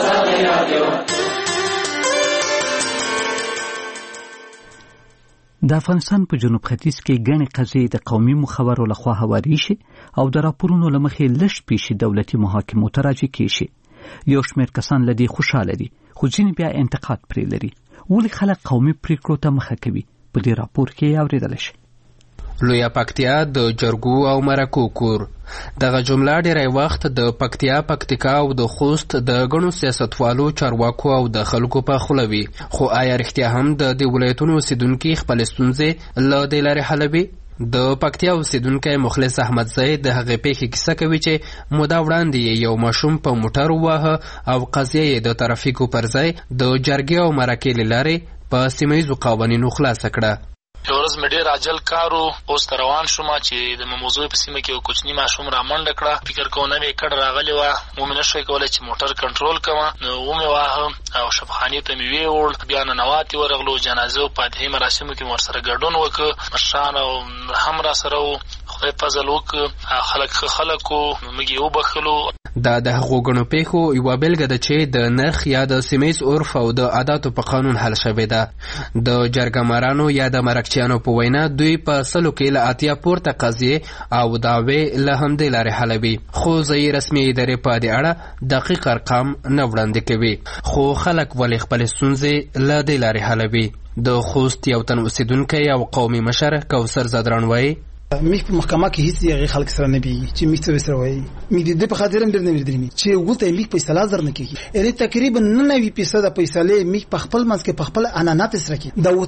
S1: د افغانستان په جنوب ختیځ کې ګڼې قضیې د قومي مخورو لخوا هواري شي او د راپورونو له مخې لږ پیښې دولتي محاکمو ته راجع کیږي. یو شمېر کسان له دې خوشاله دي خو ځینې بیا انتقاد پرې لري. ولې خلک قومي پریکړو ته مخه کوي؟ په دې راپور کې اورېدل شي.
S20: لویه پکتیا د جرګو او مرکو کور. دغه جمله ډېری وخت د پکتیا، پکتیکا او د خوست د ګڼو سیاستوالو، چارواکو او د خلکو په خوله وي. خو آیا رښتیا هم د دې ولایتونو اوسېدونکي خپلې ستونزې له دې لارې حلوي؟ د پکتیا اوسېدونکی مخلص احمدزی د هغې پیښې کیسه کوي چې موده وړاندې یو ماشوم په موټر وواهه او قضیه یې د ترافیکو پر ځای د جرګې او مرکې له لارې په سیمه ییزو قوانینو خلاصه کړه.
S21: یو ورځ مې ډېر عجل کار و، اوس ته روان شوم چې د موضوع په سیمه کې یو کوچني ماشوم رامنډه کړه. فکر کوم نوې کډه راغلې وه، ومې نشوی کولی چې موټر کنټرول کړم، نو ومې واهه او شفاخانې ته مې ویوړ. بیا ننواتې ورغلو، جنازې او فاتحې مراسمو کې مې ورسره ګډون وکړ. مشران هم راسره وو، خدای فضل وکړ، خلک ښه خلک وو، موږ یې وبخښلو.
S20: دا د هغو ګڼو پیښو یوه بېلګه ده چې د نرخ یا د سیمهییز عرف او د عاداتو په قانون حل شوې ده. د جرګمارانو یا د مرکچیانو په وینا دوی په 100 کې له 80 پورته قضیې او دعوې له همدې لارې حلوي. خو ځایي رسمي ادارې په دې اړه دقیق ارقام نه وړاندې کوي. خو خلک ولې خپلې ستونزې له دې لارې حلوي؟ د خوست یو تن اوسېدونکی او قومي مشر کوثر زدران وایي
S22: میخ په محکمه کې هیڅ یې خلک سره نه بي چې میخ څه سره وایي. می دې په خاطر هم ډېر نه ویل چې ولته میخ په اصطلاح زر نه کیږي. اې تقریبا 99% د پیسې میخ په خپل منځ کې په خپل انانات سره کې د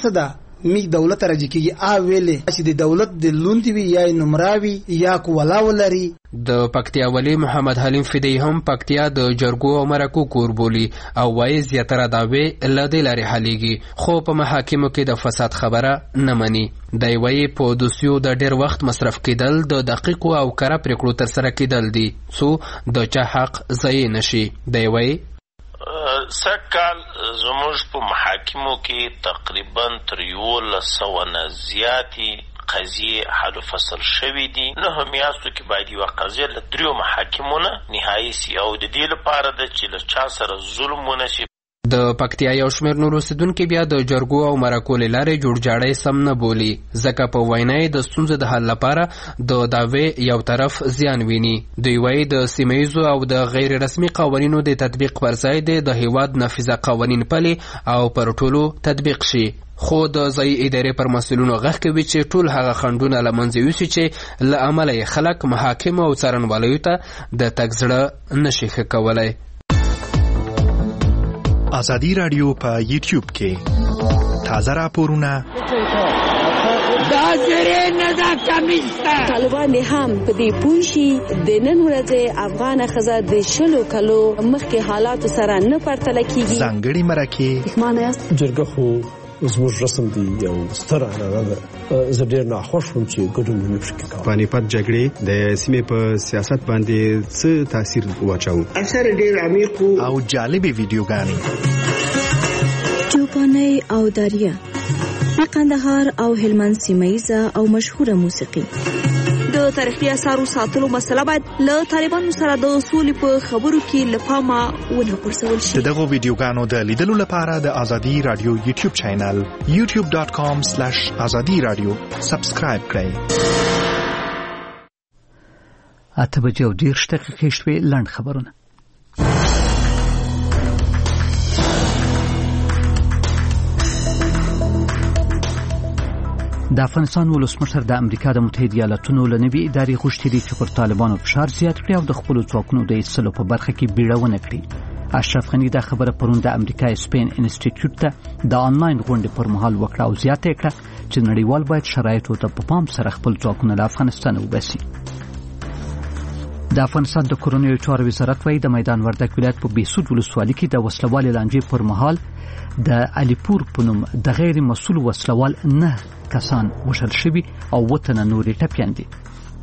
S22: 8% میخ دولت راځي کیږي. ویلې چې د دولت د لوندې وي یا نمراوي یا کولا ولري.
S20: د پکتیا ولی محمد حلیم فدی هم پکتیا د جرګو او مرکو کور بولی او وایي زیاتره دعوې له دې لارې حلیږي، خو په محاکمو کې د فساد خبره نه مني. دی وایي په دوسیو د ډېر وخت مصرف کېدل د دقیقو او کره پرېکړو ترسره کېدل دي څو د چا حق ضایع نشي. دی وایي
S23: سږ کال زموږ په محاکمو کې تقریبا تر 1100 نه زیاتې قضیې حل و فصل شوي دي. 9 میاشتو کې باید یوه قضیه له 3 محاکمو نه نهایي سي او د دې لپاره ده چې له چا سره ظلم ونه شي.
S20: د پکتیا یو شمېر نور اوسېدونکي بیا د جرګو او مرکو له لارې جوړجاړی سم نه بولي، ځکه په وینا یې د ستونزو د حل لپاره د دعوې یو طرف زیان ویني. دوی وایي د سیمه ییزو او د غیر رسمي قوانینو د تطبیق پر ځای د هیواد نافذه قوانین پلي او پر ټولو تطبیق شي. خو د ځایي ادارې پر مسؤلینو غږ کوي چې ټول هغه خنډونه له منځه یوسي چې له امله یې خلک محاکمو او څارنوالیو ته د تګ زړه نشي ښه کولی.
S5: ازادي رادیو په یوټیوب کې تازه راپورونه
S24: طالبان هم په دې پوه شي د نن ورځې افغان ښځه د 20 کلو مخکې حالاتو سره نه پرتله کیږي.
S5: ځانګړي مرکې
S25: جرګه خو
S4: زموږ رسم دی یو ستر عنعنه ده. زه ډېر ناخوښ وم چې ګډون مې پکې کاوه.
S2: پانیپت جګړې د سیمې په سیاست باندې څه تاثیر واچاوه؟
S7: اثر ډېر عمیق
S5: او جالبې ویډیوګانې
S24: چوپانۍ او داریه د قندهار او هلمند سیمه‌ییزه او مشهوره موسیقي. د تاریخي اثارو ساتلو مسله باید له طالبانو سره د سولې په خبرو کې له پامه ونه غورځول شي.
S5: د دغو ویډیوګانو د لیدلو لپاره د ازادي رادیو یوټیوب چینل youtube.com/azadi radio سبسکرایب کړئ.
S1: 8:30 شوې لنډ خبرونه. د افغانستان ولسمشر د امریکا د متحده ایالاتونو له نوي ادارې غوښتي دي چې پر طالبانو فشار زیات کړي او د خپلو ځواکونو د ایستلو په برخه کې بیړونه کړي. اشرف غني دا خبره پرون د امریکا سپین انسټیټیوټ ته د آنلاین غونډې پر مهال وکړه او زیاته کړه چې نړیوال باید شرایطو ته په پام سره خپل ځواکونه له افغانستان وباسي. د افغانستان د کورنیو چارو وزارت وايي د میدان وردګ ولایت په بیسود ولسوالۍ کې د وسلوال لانجې پر مهال د علیپور په نوم د غیر مسؤل وسلوال 9 کسان وژل شوي او وطن نورې ټپیان دي.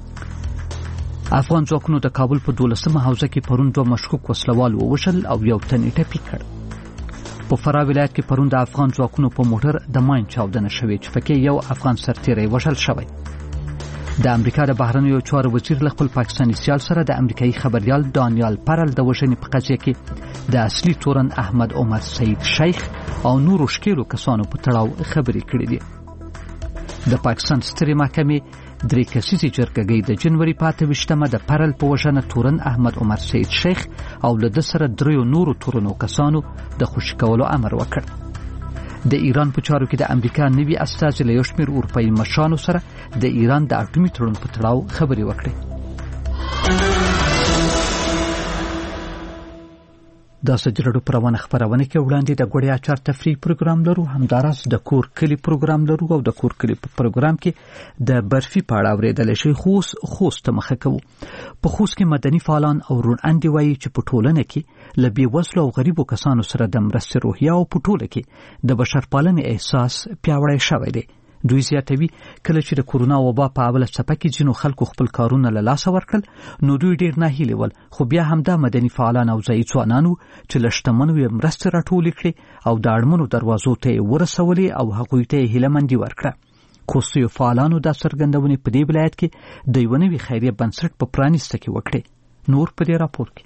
S1: افغان ځواکونو د کابل په 12مه حوزه کې پرون 2 مشکوک وسلوال ووژل او یو تن ټپي کړ. په فراه ولایت کې پرون د افغان ځواکونو په موټر د ماین چاودنه شوې چې پکې یو افغان سرتیری وژل شوی. د امریکا د بهرنیو چارو وزیر له خپل پاکستاني سیال سره د امریکایي خبريال دانیال پرل د وژنې په قضیه کې د اصلي تورن احمد عمر سید شیخ او نورو شکیلو کسانو په تړاو خبرې کړې دي. د پاکستان سترې محکمې 3 کسیزې جرګې د جنوري 28مه د پرل په وژنه تورن احمد عمر سید شیخ او له د سره 3 نورو تورنو کسانو د خوشي کولو امر وکړ. د ایران په چارو کې د امریکا نوي استازي له یو شمېر اروپایي مشرانو سره د ایران د اټومي تړون په تړاو خبرې وکړې. دا سجلړو پروانه خبرونه کې وړاندې د ګوړې اچار تفریح پروګرام لرو، همداراز د کور کلی پروګرام لرو او د کور کلی پروګرام کې د برفي پاړه اورېدل شي. خوست مخه کوو. په خوست کې مدني فعالان او رون اندي وایي چې په ټولنه کې لبي وسلو او غریبو کسانو سره د مرستې روحیه او په ټوله کې د بشرپالنې احساس پیاوړی شوی دی. دوی زیاتوي کله چې د کورونا وبا په اوله څپه کې ځینو خلکو خپل کارونه له لاسه ورکړل نو دوی ډېر ناهیلي ول، خو بیا همدا مدني فعالان او ځایي ځوانانو چې له شتمنو یې مرستې راټولې کړې او د اړمنو دروازو ته یې ورسولې او هغوی ته یې هیلهمندي ورکړه. خوستیو فعالانو دا څرګندونې په دې ولایت کې د یوه نوي خیریه بنسټ په پرانیسته کې وکړې. نور په دې راپور کې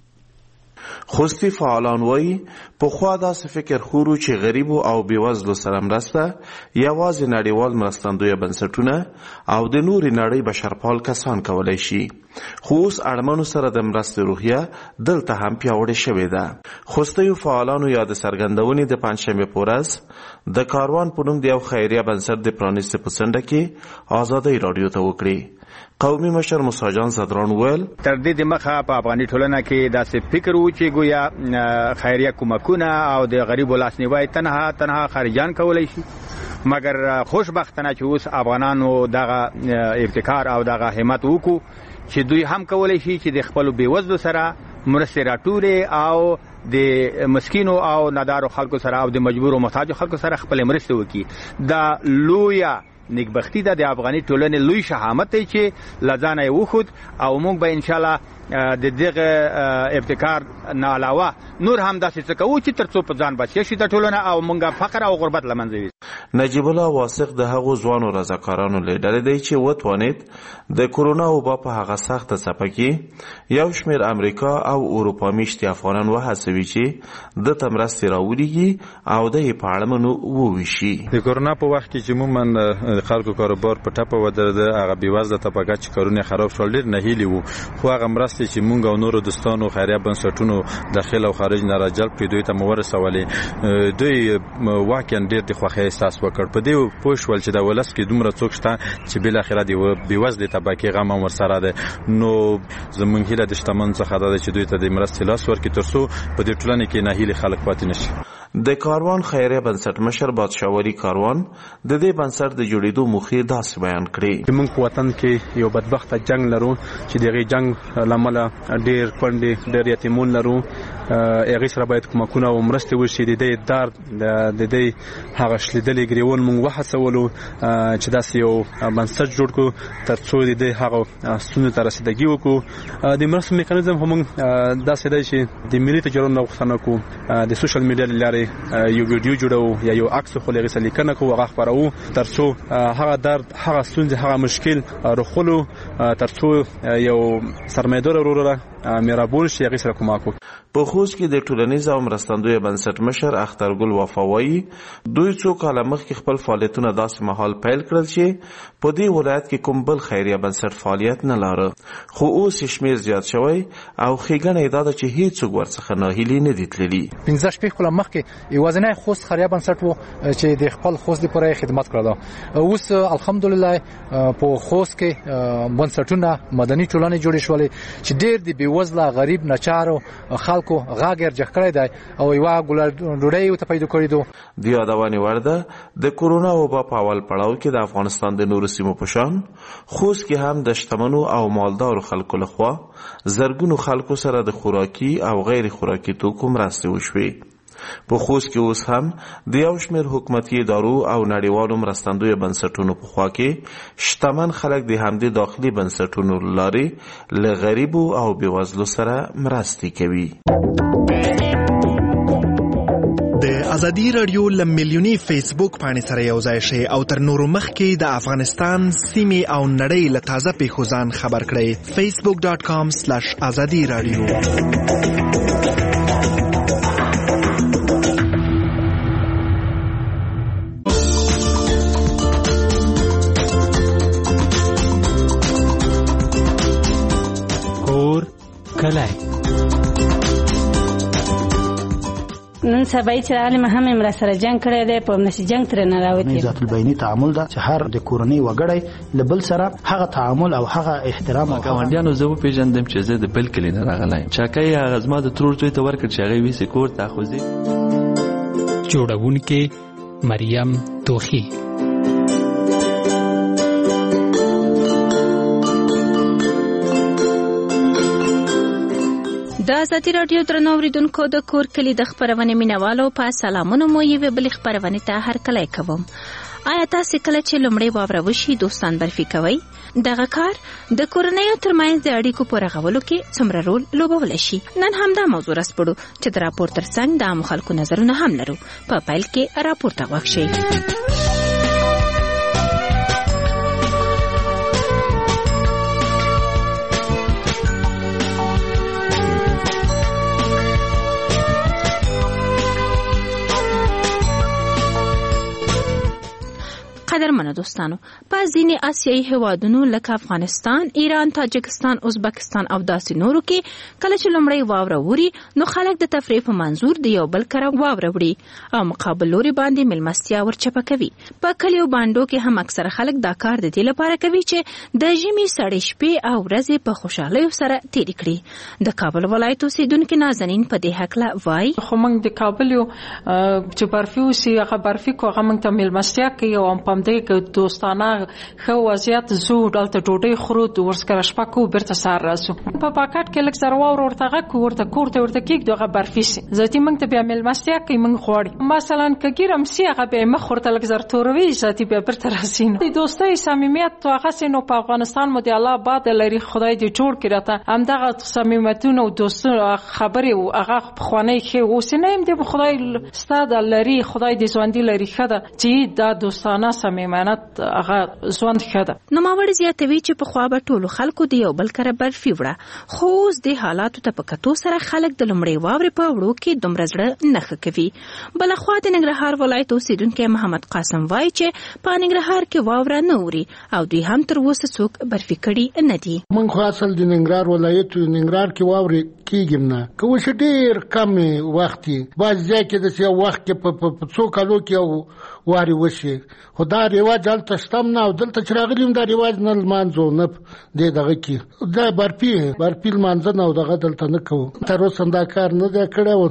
S9: خوستی فعالان وایي پخوا داسې فکر خورو چې غریبو او بیوزلو سره مرسته یوازې نړیوال مرستندویه بنسټونه او د نورې نړۍ بشرپال کسان کولی شي، خو اوس اړمنو سره د مرستې روحیه دلته هم پیاوړې شوې ده. خوستیو فعالانو یا د څرګندونې د پنجشنبې په ورځ د کاروان په نوم د یو خیریه بنسټ د پرانیستې په څنډه کې ازادۍ راډیو ته وکړي. قومي مشر موسی جان صدران ویل
S8: تر دې مخه په افغاني ټولنه کې داسې فکر و چې ګویا خیریه کومکونه او د غریبو لاسنیوی تنها خارجان کولای شي، مګر خوشبختانه چې اوس افغانانو دغه ابتکار او دغه همت وکړو چې دوی هم کولای شي چې د خپل بیوزلو سره مرستې راټولې او د مسکینو او نادارو خلکو سره او د مجبور او محتاج خلکو سره خپل مرستې وکړي. دا لویه نیکبختی ده د افغاني ټولنې لوی شهامت دی چې لځانه وخود او موږ به ان شاء الله د دغه ابتکار نه علاوه نور هم داسې څه کوو چې ترڅو په ځان بچی شي د ټولنه او موږ فقر او غربت لمنځه وي.
S9: نجیب الله واثق د هغو ځوانو رضاکارانو لیدل دی چې وتوانید د کورونا وبا په هغه سخت څپه کې یو شمېر امریکا او اروپا میشتي افغانان وهڅوي چې د تمرستې راوړي او د په اړمنو وویشي.
S10: د کورونا په وخت کې چې عموما خلکو کاروبار په ټپه ودرېده، هغه بیوزله طبقه چې کارونه خراب شول ډېر نهیلي وو، خو هغه مرستې چې مونږ او نورو دوستانو خیریه بنسټونو داخل او خارج نه راجلب کړي دوی ته مو ورسولې، دوی واقعا ډېر د خوښۍ احساس وکړ. په دې پوه شول چې د ولس کې دومره څوک شته چې بالاخره د بیوزلې طبقې غم هم ورسره دی. نو زموږ هیله د شتمن څخه ده چې دوی ته د مرستې لاس ورکړي ترڅو په دې ټولنه کې ناهیلي خلک پاتې نشي.
S9: د کاروان خیریه بنسټ مشر بادشاهوري کاروان د دې بنسټ د جوړېدو موخې داسې بیان کړې.
S25: موږ په وطن کې یو بدبخته جنگ لرو چې دغه جنگ لامل ډېر کونډې ډېر یتیمون لرو
S3: هغه سره باید کومکونه او مرستې وشي. د دې درد د دې هغه شلیدلې ګریون موږ وحڅولو چې داسې یو بنسټ جوړ کړو ترڅو د دې هغه ستونزو ته رسیدګي وکړو. د مرستې میکانیزم هم داسې دی چې د ملي تجارت غوښتنه کوو د سوشل میډیا لارې یو ویډیو جوړو یا یو عکس خو لري لیکنه کوو هغه خبرو ترڅو هغه درد هغه ستونزې هغه مشکل رخلو ترڅو یو سرمایدار وروره میرابول شي هغه سره کومک وکړي.
S9: په خوست کې د ټولنیز او مرستندوی بنسټ مشر اخترګل وفاوي دوی څو کال مخکې خپل فعالیتونه داسې مهال پیل کړل چې په دې ولایت کې کوم بل خیریه بنسټ فعالیت نه لاره، خو اوس شمیر زیات شوی او ښېګڼه یې دا ده چې هیڅوک ورڅخه ناهیلي نه دي تللي.
S7: 15 شپې کاله مخکې یوازینی خوست خیریه بنسټ و چې د خپل خوست لپاره خدمت کړی. اوس الحمدلله په خوست کې بنسټونه مدني ټولنې جوړې شولې چې ډېر د بېوزله غریب ناچارو خلکو غاګ ارجح کړی دی او یوه ګوله ډوډۍ ورته پیدا کړې ده.
S9: د یادونې وړ ده د کورونا وبا په اول پړاو کې د افغانستان د نورو سیمو په شان خوست کې هم د شتمنو او مالدارو خلکو لخوا زرګونو خلکو سره د خوراکي او غیر خوراکي توکو مرستې وشوې. په خوست کې اوس هم د یو شمېر حکومتي ادارو او نړیوالو مرستندویو بنسټونو په خوا کې شتمن خلک د همدې داخلي بنسټونو له لارې له غریبو او بېوزلو سره مرستې کوي.
S5: د ازادي رادیو له میلیوني فیسبوک پاڼې سره یو ځای شئ او تر نورو مخکې د افغانستان سیمې او نړۍ له تازه پیښو ځان خبر کړئ. facebook.com/azadi radio.
S11: کلای نن سبا چې عالم هم را سره جنگ کړی دی په نشي جنگ تر نه راوتی.
S12: ذات البینی تعامل ده چې هر د کورنۍ وګړی لبل سره هغه تعامل او هغه احترام او
S25: ګاونډیانو زه پیژندم چې زه د بل کلی نه راغلایم. چاکای هغه زما د ترور زوی ته ورکړ چې هغه ویسې کور ته خوځي.
S26: جوړونکې مریم توخی.
S27: د ازادي رادیو درنو اوریدونکو د کور کلی د خبرونې مینوالو په سلامونو مو یوې بلې خبرونې ته هرکلی کوم. آیا تاسې کله چې لومړی واوره وشي دوستان برفي کوئ؟ دغه کار د کورنیو ترمنځ د اړیکو په رغولو کې څومره رول لوبولی شي؟ نن همدا موضوع راسپړو چې د راپور ترڅنګ د عامو خلکو نظرونه هم لرو. په پیل کې راپور ته غوږ شئ. قدرمنو دوستانو، په ځینې آسیایي هیوادونو لکه افغانستان، ایران، تاجکستان، ازبکستان او داسې نورو کې کله چې لومړی واوره وري نو خلک د تفریح په منظور د یو بل کره واوره وړي او مقابل لوري باندې ملمستیا ورچپه کوي. په کلیو باندو کې هم اکثره خلک دا کار د دې لپاره کوي چې د ژمي سړې شپې او ورځې په خوشحالۍ سره تېرې کړي. د کابل ولایت اوسیدونکي نازنین په دې هکله وایي:
S28: خو موږ د کابل یو چې برفي اوسي هغه برفي کو هغه موږ ته ملمستیا کوي او په دغه دوستانه خو وضعیت زو دلته ډوډۍ خورو د ورسکره شپه کو برته سار راسو په پاکټ کې لک زروا ورته ورته کوړه کېک دغه برفي سي ذاتی موږ ته بیا ملمستیا کوي موږ خوړ مثلا کګیرم سی هغه به مخ ورته لک زر توروي ذاتی به برته راسینو د دوستۍ صمیمیت تو هغه سينو په افغانستان مو دی الله باد لري خدای دې جوړ کړی ته هم دغه صمیمیتونه او دوستو خبرې او هغه خوانې کې اوسنیم دې خدای ستاد لري خدای دې ژوندۍ لري خده چې دا دوستانه صمیمانت هغه ژوند خده.
S27: نو ماوړ زیاتوي چې په خوا به ټولو خلکو د یو بل کره برفي وړه خو اوس د حالاتو ته په کتو سره خلک د لومړۍ واورې په وړو کې دومره زړه نه ښه کوي. بلخوا د ننګرهار ولایت اوسیدونکی محمد قاسم وایي چې په ننګرهار کې واوره نه اوري او دوی هم تر اوسه څوک برفي کړي نه دي.
S29: موږ خو اصل د ننګرهار ولایت ننګرهار کې واورې کېږم نه کوم چې ډېر کم وخت باز ځکه د څه وخت کې په څو کالو کې واري وشي خو دا رواج هلته شتم نه او دلته چې راغلیم دا رواج نه لمانځو نه دی دغه کې دا برفي لمانځنه او دغه دلته نه کوو تر اوسه دا کار نه دی کړی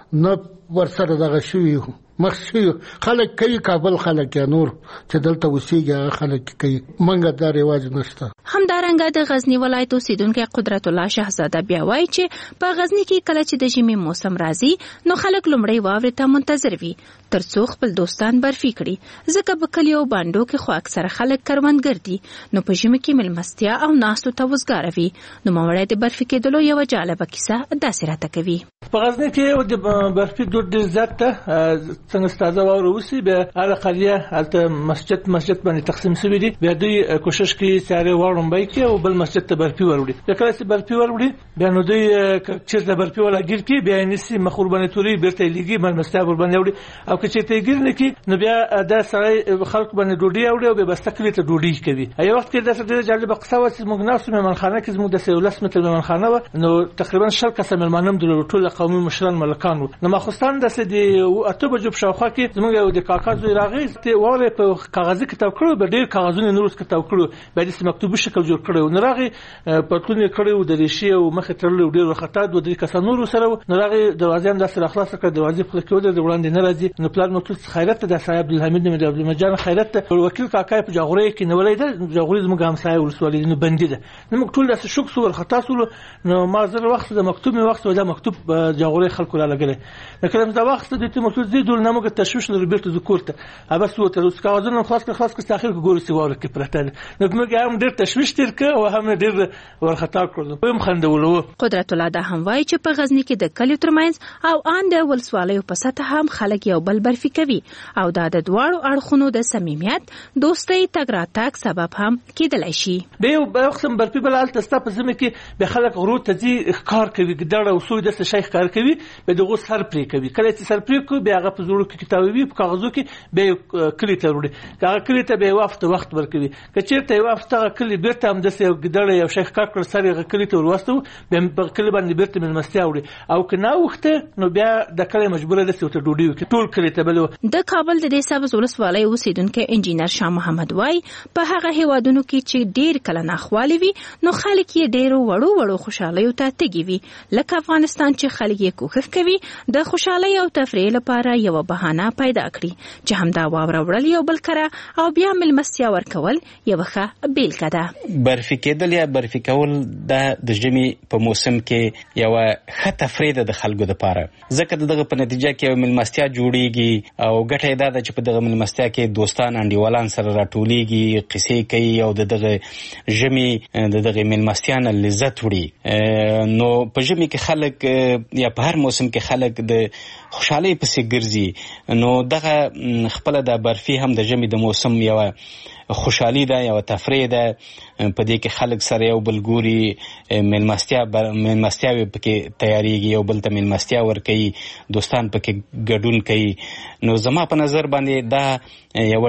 S29: نه ورسره دغه شوي مخشي خلک کوي کابل خلک یا نور چې دلته اوسېږي خلک کوي منګه دا رواج نشته.
S27: همدارنګه د غزنی ولایت اوسیدونکو قدرت الله شهزاده بیا وایي چې په غزنی کې کله چې د ژمي موسم راځي نو خلک لومړی واورې ته منتظر وي ترڅو خپل دوستان برفي کړي ځکه په کلیو باندو کې خو اکثره خلک کروندګر دي نو په ژمي کې ملمستیا او ناستو ته وزګاره وي. نو مړی د برفي کېدلو یو جالبه کیسه داسې راته کوي.
S6: په غزنی کې د برفي دود ډېر زیات ده. څنګه تازه واوره وسی بیا هغه قضیه هلته مسجد باندې تقسیم شوی دی. بیا دوی کوشش کوي چې هغه وړومبای کې او بل مسجد ته برفي وروړي. کله چې برفي وروړي بیا نو دوی چې برفي ولا ګیر کې بیا نسی مخور باندې توري بیرته لګي ملمستیا ور باندې وړي او که چې ته ګیر نه کې نو بیا دا سړی خلک باندې ډوډۍ وړي او به بس تکلیف ته ډوډۍ کوي. یو وخت کې دا ډېر جالب قصه و چې موږ ناسو مهمانخانه کې زموږ د 13 متر مهمانخانه و نو تقریبا 10 کسه مهمانم د ټول قومي مشران ملکان و. نو ماخستان د سې اته بجو په شاوخه کې زموږ یو د کاکا زوی راغی ته واره په کاغذ کې تاو کړو به ډېر کاغذونه نور څخه تاو کړو به د مکتوب شکل جوړ کړو. نو راغی پټونه کړو د ریشي او مخ ترلو ډېر وخت د درې کسانو نور سره نو راغی دروازه هم د سره خلاص کړ دروازه په کې د وړاندې نه راځي. نو پلان مو خیرت د صاحب عبدالحمید مې د عبدالمجان خیرت وکیل کاکا په جغوري کې نو ولید جغوري زموږ همسایه ولسوالۍ نو بندي ده. نو موږ ټول د شوک سور خطا سول نو ما زر وخت د مکتوب می وخت دا مکتوب جغوري خلکو لا لګره نو کله دا وخت د ته مکتوب زیدول نه موږ تشویش لربرت ذکرته ابا سوته اوس کاغذونه خلاص کې تاخير ګوري سیواره کې پرته نو موږ هم ډېر تشویش تیر ک او هم ډېر ورخطا کړو په مخندولو.
S27: قدرت الله دا هم وایي چې په غزنی کې د کلیو ترمنځ او ان د ولسوالیو په سطح هم خلک یو بل برفي کوي او دا د دواړو اړخونو د صمیمیت دوستۍ تګ راتګ سبب هم کېدلی شي.
S6: به وخت برفي بل حالت ستا په زمي کې به خلک غرو ته ځي ښکار کوي ګډړه او سوی د شیخ کار کوي به دغه سر پرې کوي کله چې سر پرې کوي به هغه په زړه کې کتابوي په کاغذو کې به کلی ته وړي هغه کلی ته به وخت ورکوي کچېرته وخت هغه کلی بیرته هم د ګډړه یو شیخ کار کړ سر هغه کلی ته ورواستو به په کلی باندې بیرته ملمستیا وړي او که نه وخت نو بیا د کلی مجبوره ده چې ته ډوډۍ وکړي ټول کلی ته بل.
S27: د کابل د سبز ولسوالۍ اوسیدونکو انجینر شاه محمد وای په هغه هیوادونو کې چې ډیر کله ناخوالي وي نو خلک یې ډیرو وړو خوشالیو ته تګي وي لکه افغانستان چې خلک یې کوښښ کوي د خوشالۍ او تفریح لپاره یو بهانه پیدا کړي چې همدا واوره وړل یو بل کړه او بیا ملمستیا ورکول یو ښه بیلګه ده.
S13: برفي کېدل یا برفي کول د ژمي په موسم کې یو ښه تفریح ده د خلکو لپاره ځکه دغه په نتیجه کې ملمستیا جوړیږي او ګټه دا ده چې په دغه ملمستیا کې دوستان انډیوالان سره راټولیږي قصې کوي او دغه ژمي دغه ملمستیا نه لذت وړي. نو په ژمي کې خلک یا په هر موسم کې خلک د خوشحالۍ پسې ګرځي نو دغه خپل د برفي هم د ژمي د موسم یو خوشحالي ده یو تفریح ده په دې کې خلک سره یو بل ګوري ملمستیاوي پکې تیاریږي یو بل ته ملمستیا ورکوي دوستان پکې ګډون کوي. نو زما په نظر باندې دا یو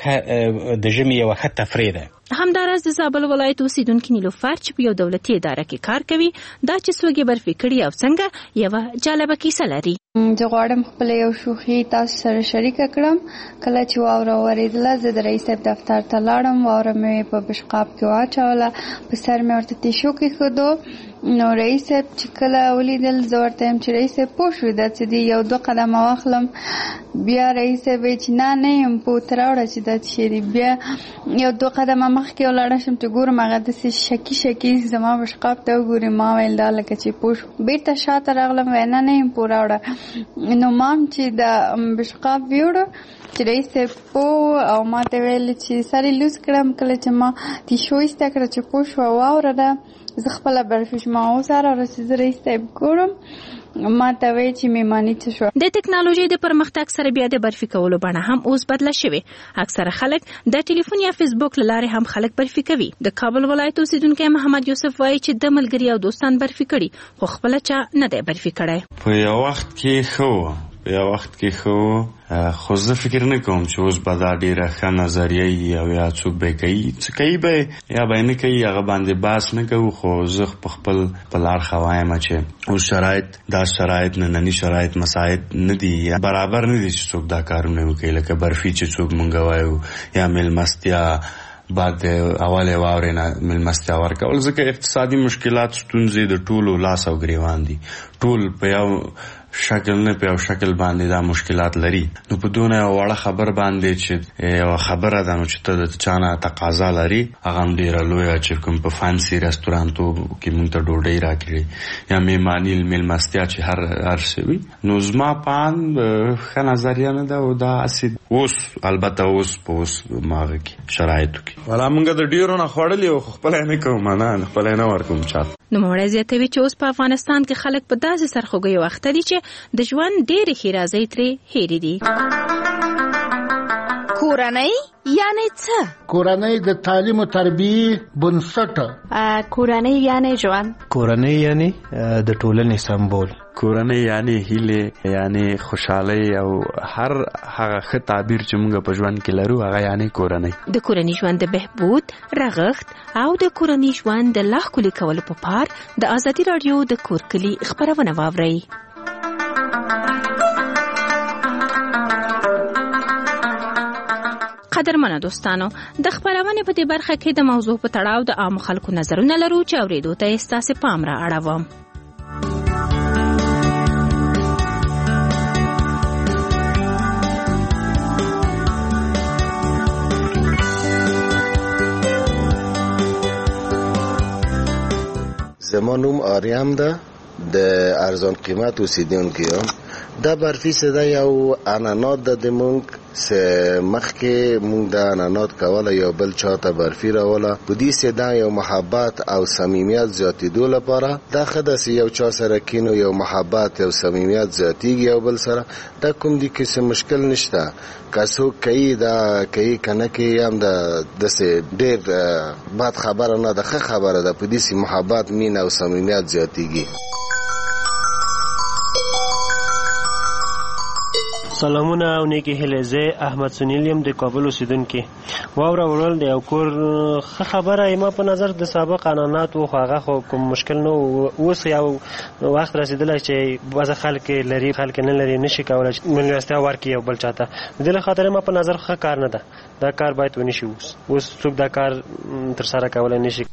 S13: ډېره د ژمي یو ښه تفریح ده.
S27: همداراز د زابل ولایت اوسیدونکو نیلوفر چې په یو دولتي اداره کې کار کوي دا چې څوک برفي کړي او څنګه یو جالبه کیسه لري.
S14: زه غواړم خپل یو شوخي تاسو سره شریک کړم. کله چې واوره ورېدله زه د رئیس صاحب دفتر ته لاړم واوره مې په بشقاب کې واچوله په سر مې ورته تیشو کېښودو نو رئیس صاحب چې کله ولیدل زه ورته یم چې رئیس صاحب پوه شوې دا څه دي 1-2 قدمه واخلم بیا رئیس صاحب چې نه یم پوه ته راوړه چې دا څه دي بیا 1-2 قدمه مخکې ولاړه شم چې ګورم هغه داسې شکي زما بشقاب ته وګوري ما ویل دا لکه چې پوه شو بیرته شاته راغلم ویل نه یم پوه راوړه نو مام چې د بشقاب ویوړه چې رئیس صاحب پوه او ما ته ویل چې سر یې لوس کړم کله چې ما تیشو ایسته کړه چې پوه شوه واوره ده زه خپله برفي شوم او سره ورسېده رئیس صاحب ګورم ما ته وایي چې میماني څه شوه.
S27: د ټکنالوژۍ د پرمختګ سره بیا د برفي کولو بڼه هم اوس بدله شوې. اکثره خلک د ټلیفون یا فیسبوک له لارې هم خلک برفي کوي. د کابل ولایت اوسیدونکی محمد یوسف وایي چې د ملګري او دوستان برفي کړي خو خپله چا نه دی برفي کړی.
S15: په یو وخت کې ښه خو زه فکر نه کوم چې اوس به دا ډېره ښه نظریه او یا څوک به کوي څه کوي به یا به نه کوي هغه باندې بحث نه کوو خو زه په خپل په لار ښه وایم چې اوس شرایط ننني شرایط مساعد نه دي برابر نه دي چې څوک دا کارونه وکړي لکه برفي چې څوک مونږ وایو یا ملمستیا بعد اواله واورې نه ملمستیا ورکول ځکه اقتصادي مشکلات ستونزې د ټولو لاس او ګریوان دي ټول په یو شکل نه په شکل باندې دا مشکلات لري. نو په دونه وړه خبر باندې چې یو خبره ده نو چې ته د چانه تقاضا لري هغه ډیره لوی چې کوم په فانسي رستورانتو کې مونږ ته ډوډۍ راکړي یا میمانی میلمستیا چې هر شوی نو زما پان ښه نظریه نه ده او دا اسید اوس البته اوس ماغه کې شرایطو کې ولا مونږ د ډیرو نه خوړلې او خپل نه کوم نه خپل نه ورکوم چاته.
S27: نو مړی زیاتوي چې اوس په افغانستان کې خلک په داسې سرخوږي وخت دي چې د ژوند ډېرې ښېرازۍ ترې هېرې دي.
S24: کورنۍ یعنی څه؟
S29: کورنۍ د تعلیم او تربیې بنسټ.
S24: کورنۍ یعنی ژوند.
S4: کورنۍ یعنی د ټولنې سمبول.
S15: کورنۍ یعنی هیله یعنی خوشحالي او هر هغه ښه تعبیر چې موږ په ژوند کې لرو هغه یعنی کورنۍ.
S27: د کورنۍ ژوند د بهبود رغښت او د کورنۍ ژوند د لا ښکلي کولو په پار د ازادي راډیو د کور کلي خپرونه واورئ. قدرمنو دوستانو د خپرونې په دې برخه کې د موضوع په تړاو د عام خلکو نظرونه لرو چې اورېدو ته یې ستاسې پام را اړوم.
S16: زما نوم آریام ده د ارزان قیمت اوسیدونکی یم. دا برفی سده یو انانات ده د مونږ سه مخکې مونږ د انانات کوله یا بل چاته برفی راوله په دې سده یو محبت او صمیمیت زیاتېدو لپاره دا ښه ده چې یو چا سره کینو یو محبت او صمیمیت زیاتېږي یو بل سره دا کوم دي کې څه مشکل نشته. که څوک کوي دا کوي که نه کوي هم داسې ډېر بد خبره نه ده ښه خبره ده په دې چې محبت مینه او صمیمیت زیاتېږي.
S17: سلامونه او نیکی هیله. زه احمد سنیل یم د کابل اوسیدونکی. واوره وړل د یو کور ښه خبره ما په نظر د سابق انانات و خو هغه خو کوم مشکل نه اوس یو وخت رسیدلی چې بعضې خلک لري خلک نه لري نشي کولی میلمستیا ورکړي یو بل چاته. د دې له خاطر ما په نظر ښه کار نه ده. دا کار باید ونشي. اوس څوک دا کار ترسره کولی نشي.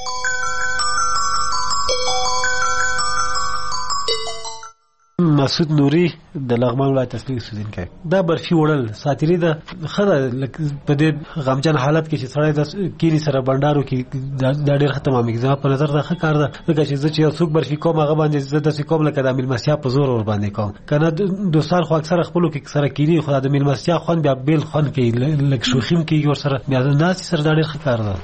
S18: مسعود نوري د لغمان ولایت اصلي اوسیدونکی. دا برفي وړل ساتیري ده ښه ده په دې غمجن حالت کې چې سړی د کلي سره بنډارو کې دا ډېر ښه تمامېږي. زما په نظر دا ښه کار ده ځکه چې زه چې یو څوک برفي کوم هغه باندې زه داسې کوم لکه د میلمستیا په زور ور باندې کوم که نه. دوستان خو اکثره خپلو کې سره کیني خو د میلمستیا خوند بیا بېل خوند کوي لږ شوخي هم کېږي ورسره بیا ناستې سره دا ډېر ښه کار ده.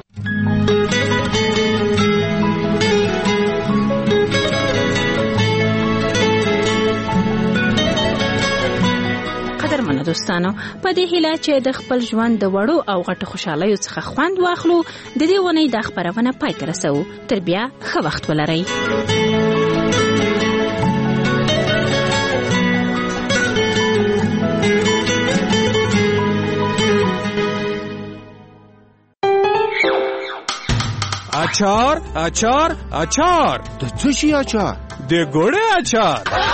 S27: دوستانو په دې هیله چې د خپل ژوند د وړو او غټو خوشحالیو څخه خوند واخلو د دې ونې د خپرونه پای ته رسوو. تر بیا ښه وخت ولرئ.
S19: اچار اچار اچار د څه شي اچار؟ د ګوړې اچار.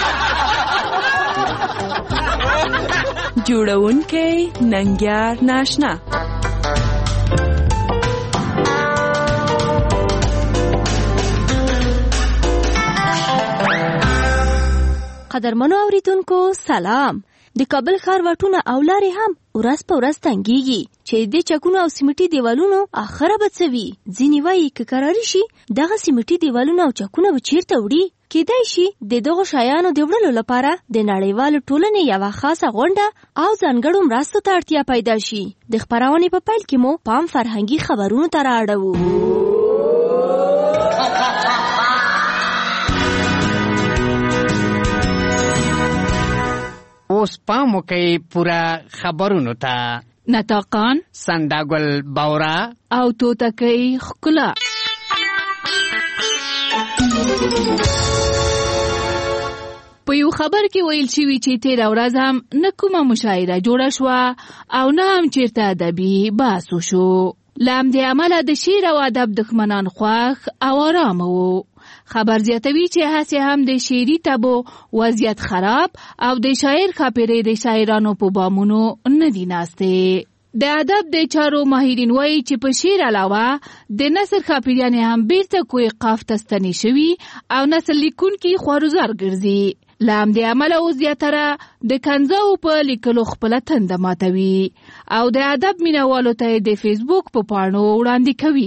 S24: جوړونکی ننګیار ناشنا. قدرمنو اوریدونکو سلام. د کابل ښار واټونه او لارې هم ورځ په ورځ تنګیږي چې د چکونو او سیمټي دیوالونو اخره به څه وي. ځینې وایي که قراري شي دغه سیمټي دیوالونه او چکونه به چیرته وړي. کېدای شي د دغو شیانو د وړلو لپاره د نړیوالو ټولنې یوه خاصه غونډه او ځانګړو مرستو ته اړتیا پیدا شي. د خپرونې په پیل کې مو پام فرهنګي خبرونو ته را اړوو.
S20: اوس پام وکئ پوره خبرونو ته.
S24: نطاقان
S20: سنداګل باورا
S24: او توتکۍ ښکلا. په یو خبر کې ویل شوي چې تېره ورځ هم نه کومه مشاعره جوړه شوه او نه هم چېرته ادبي بحث وشو. له همدې امله د شعر او ادب دښمنان خوښ او ارامه وو. خبر زیاتوي چې هسې هم د شعري تبو وضعیت خراب او د شاعر ښاپېرې د شاعرانو په بامونو نه دي ناستې. د ادب د چارو ماهرین وایي چې په شعر علاوه د نثر ښاپېریانې هم بیرته کوی قاف ته ستنې شوي او نثر لیکونکي خوارزار ګرځي.
S27: له همدې امله اوس زیاتره د کنځاو په لیکلو خپله تنده ماتوي او د ادب مینهوالو ته یې د فیسبوک په پاڼو وړاندې کوي.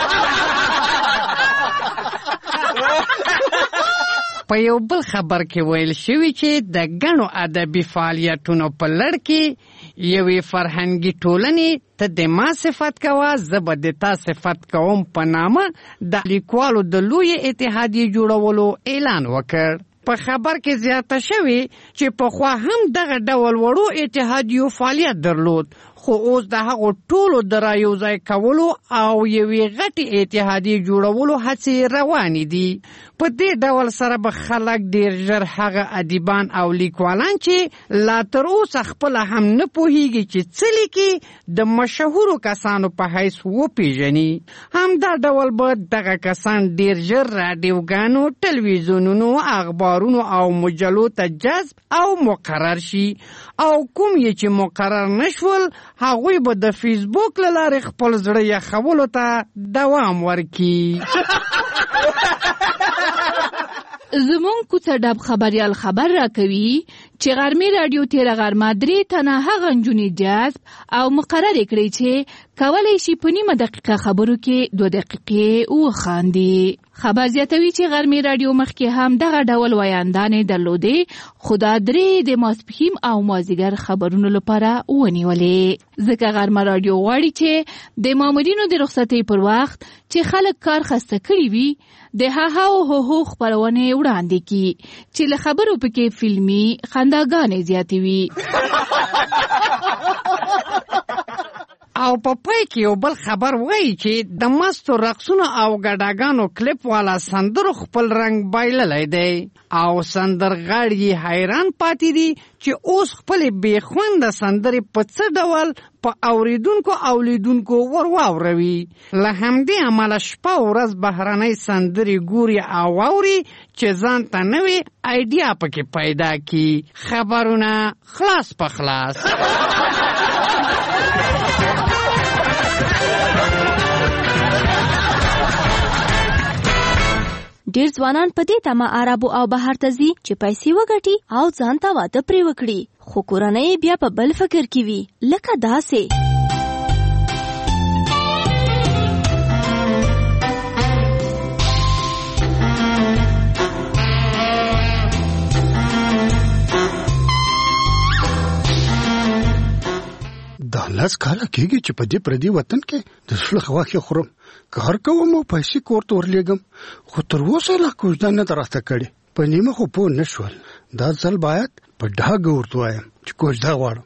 S20: په یو بل خبر کې ویل شوي چې د ګڼو ادبي فعالیتونو په لړ کې یوې فرهنګي ټولنې ته د ما صفت کوه زه به د تا صفت کوم په نامه د لیکوالو د لوی اتحادیې جوړولو اعلان وکړ. په خبر کې زیاته شوې چې پخوا هم دغه ډول وړو اتحادیو فعالیت درلود، خو اوس د هغو ټولو د رایوځای کولو او یوې غټې اتحادیې جوړولو هڅې روانې دي. په دې ډول سره به خلک ډېر ژر هغه ادیبان او لیکوالان چې لا تر اوسه خپله هم نه پوهیږي چې څه لیکي د مشهورو کسانو په حیث وپیژني. همدا ډول به دغه کسان ډېر ژر راډیوګانو، ټلویزیونونو، اخبارونو او مجلو ته جذب او مقرر شي، او کوم یې چې مقرر نشول هغوی به د فیسبوک له لارې خپل زړه یخولو ته دوام ورکړي.
S27: زمون کوڅه ډب خبریال خبر راکوي چې غرمې راډیو تیره غرمه 3 تنه هغه نجونې جذب او مقرر کړی چې کولی شي په نیمه دقیقه خبرو کې 2 دقیقې وخاندي. خبر زیاتوي چې غرمې راډیو مخکې هم دغه ډول ویاندانې درلودې، خو دا 3 د ماسپښین او مازدیګر خبرونو لپاره ونیولې، ځکه غرمه راډیو غواړي چې د مامورینو د رخصتۍ پر وخت چې خلک کار خسته کړي وي د هاهاو هوهو خپرونې وړاندې کړي چې له خبرو پکې فلمي خنداګانې زیاتې وي.
S20: او په پای کې یو بل خبر وایي چې د مستو رقصونو او ګډاګانو کلیپ والا سندرو خپل رنګ بایللی دی او سندرغاړي حیران پاتې دي چې اوس خپلې بېخونده سندرې په څه ډول په اوریدونکو او لیدونکو ورواوروي. له همدې امله شپه ورځ بهرنۍ سندرې ګوري او واوري چې ځان ته نوې ایډیا پکې پیدا کړي. خبرونه خلاص په خلاص.
S24: ډیر ځوانان په دې تمه عربو او بهر ته ځي چې پیسې وګټي او ځان ته واده پرې وکړي، خو کورنۍ بیا په بل فکر کې وي، لکه داسې
S29: دا 10 کاله کېږي چې په دې پردي وطن کې د زړه غوښې خورم، کار کوم او پیسې کور ته ورلېږم، خو تر اوسه لا کوژده نه ده راته کړې. په نیمه خو پوه نه شول. دا ځل باید په ډاګه ورته وایم چې کوژده غواړم.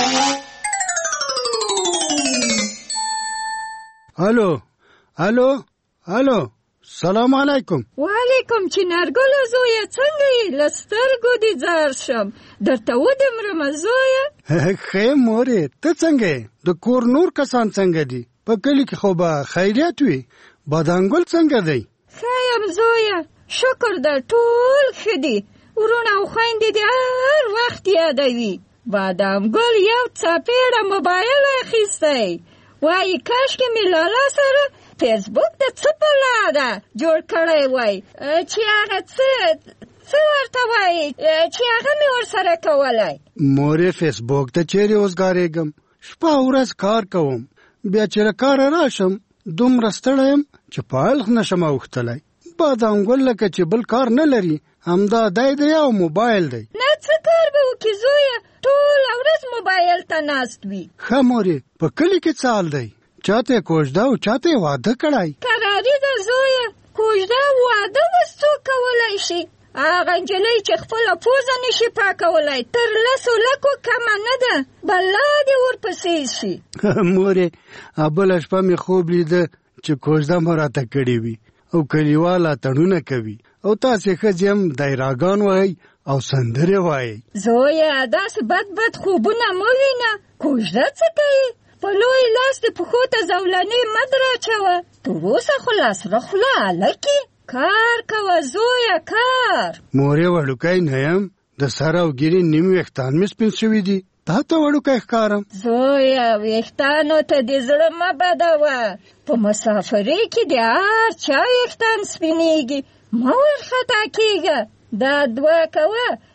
S29: الو الو الو، سلام علیکم.
S1: وعلیکم چنارګل زویا، څنګه یې؟ لسترګو دې زار شم، درته ودمرم زویا.
S29: خې مورې، ته څنګه یې؟ د کور نور کسان څنګه دي؟ په کلي کې خو به خیریت وي. بادانګل څنګه دی؟
S1: ښه یم زویا، شکر ده، ټول ښه دي. ورونه او خویندې دې هر وخت یادوي. بادامګل یو څپېړه موبایل اخیستی، وایي کاشکې مې لالا سره فیسبوک د څه په لاره جوړ کړی وای چې هغه څه ورته وایي چې هغه مې ورسره کولی.
S29: مورې فیسبوک ته چیرې اوسګارېږم، شپه ورځ کار کوم، بیا چې له کاره راشم دومره ستړی یم چې پالخ نشم اوښتلی. بادامګل لکه چې بل کار نه لري، همدا دی او موبایل دی.
S1: نه څه کار به وکړي زویه، ټوله ورځ موبایل ته ناست وي.
S29: ښه مورې، په کلي کې څه حال دی؟ چاته کوژده او چاته واده کړای؟
S1: کراري ده زویه، کوژده او واده اوس څوک کولی شي؟ هغه نجلۍ چې خپله پوزه نشي پاکولی تر 10 لکو کمه نه ده، بلا دې ورپسې شي.
S29: مورې، بله شپه مې خوب لیده چې کوژده مو راته کړې وي او کلیوال اتڼونه کوي او تاسې ښځې هم دایراګان وایي او سندرې وایي.
S1: زویه داسې بد خوبونه مه وینه، کوژده څه کوي؟ په لوی لاس د پښو ته زولنې مه دراچوه، تر اوسه خو لاس رخله هلکې. کار کوه زویه، کار.
S29: مورې وړوکی نه یم، د سر او ګیرې نیم ویښتان مې سپین شوي دي، تا ته وړوکی ښکارم.
S1: زویه ویښتانو ته دې زړه مه بدوه، په مسافرۍ کې د هر چا ویښتان سپینېږي، مه ورخطا کېږه. دا دعا کوه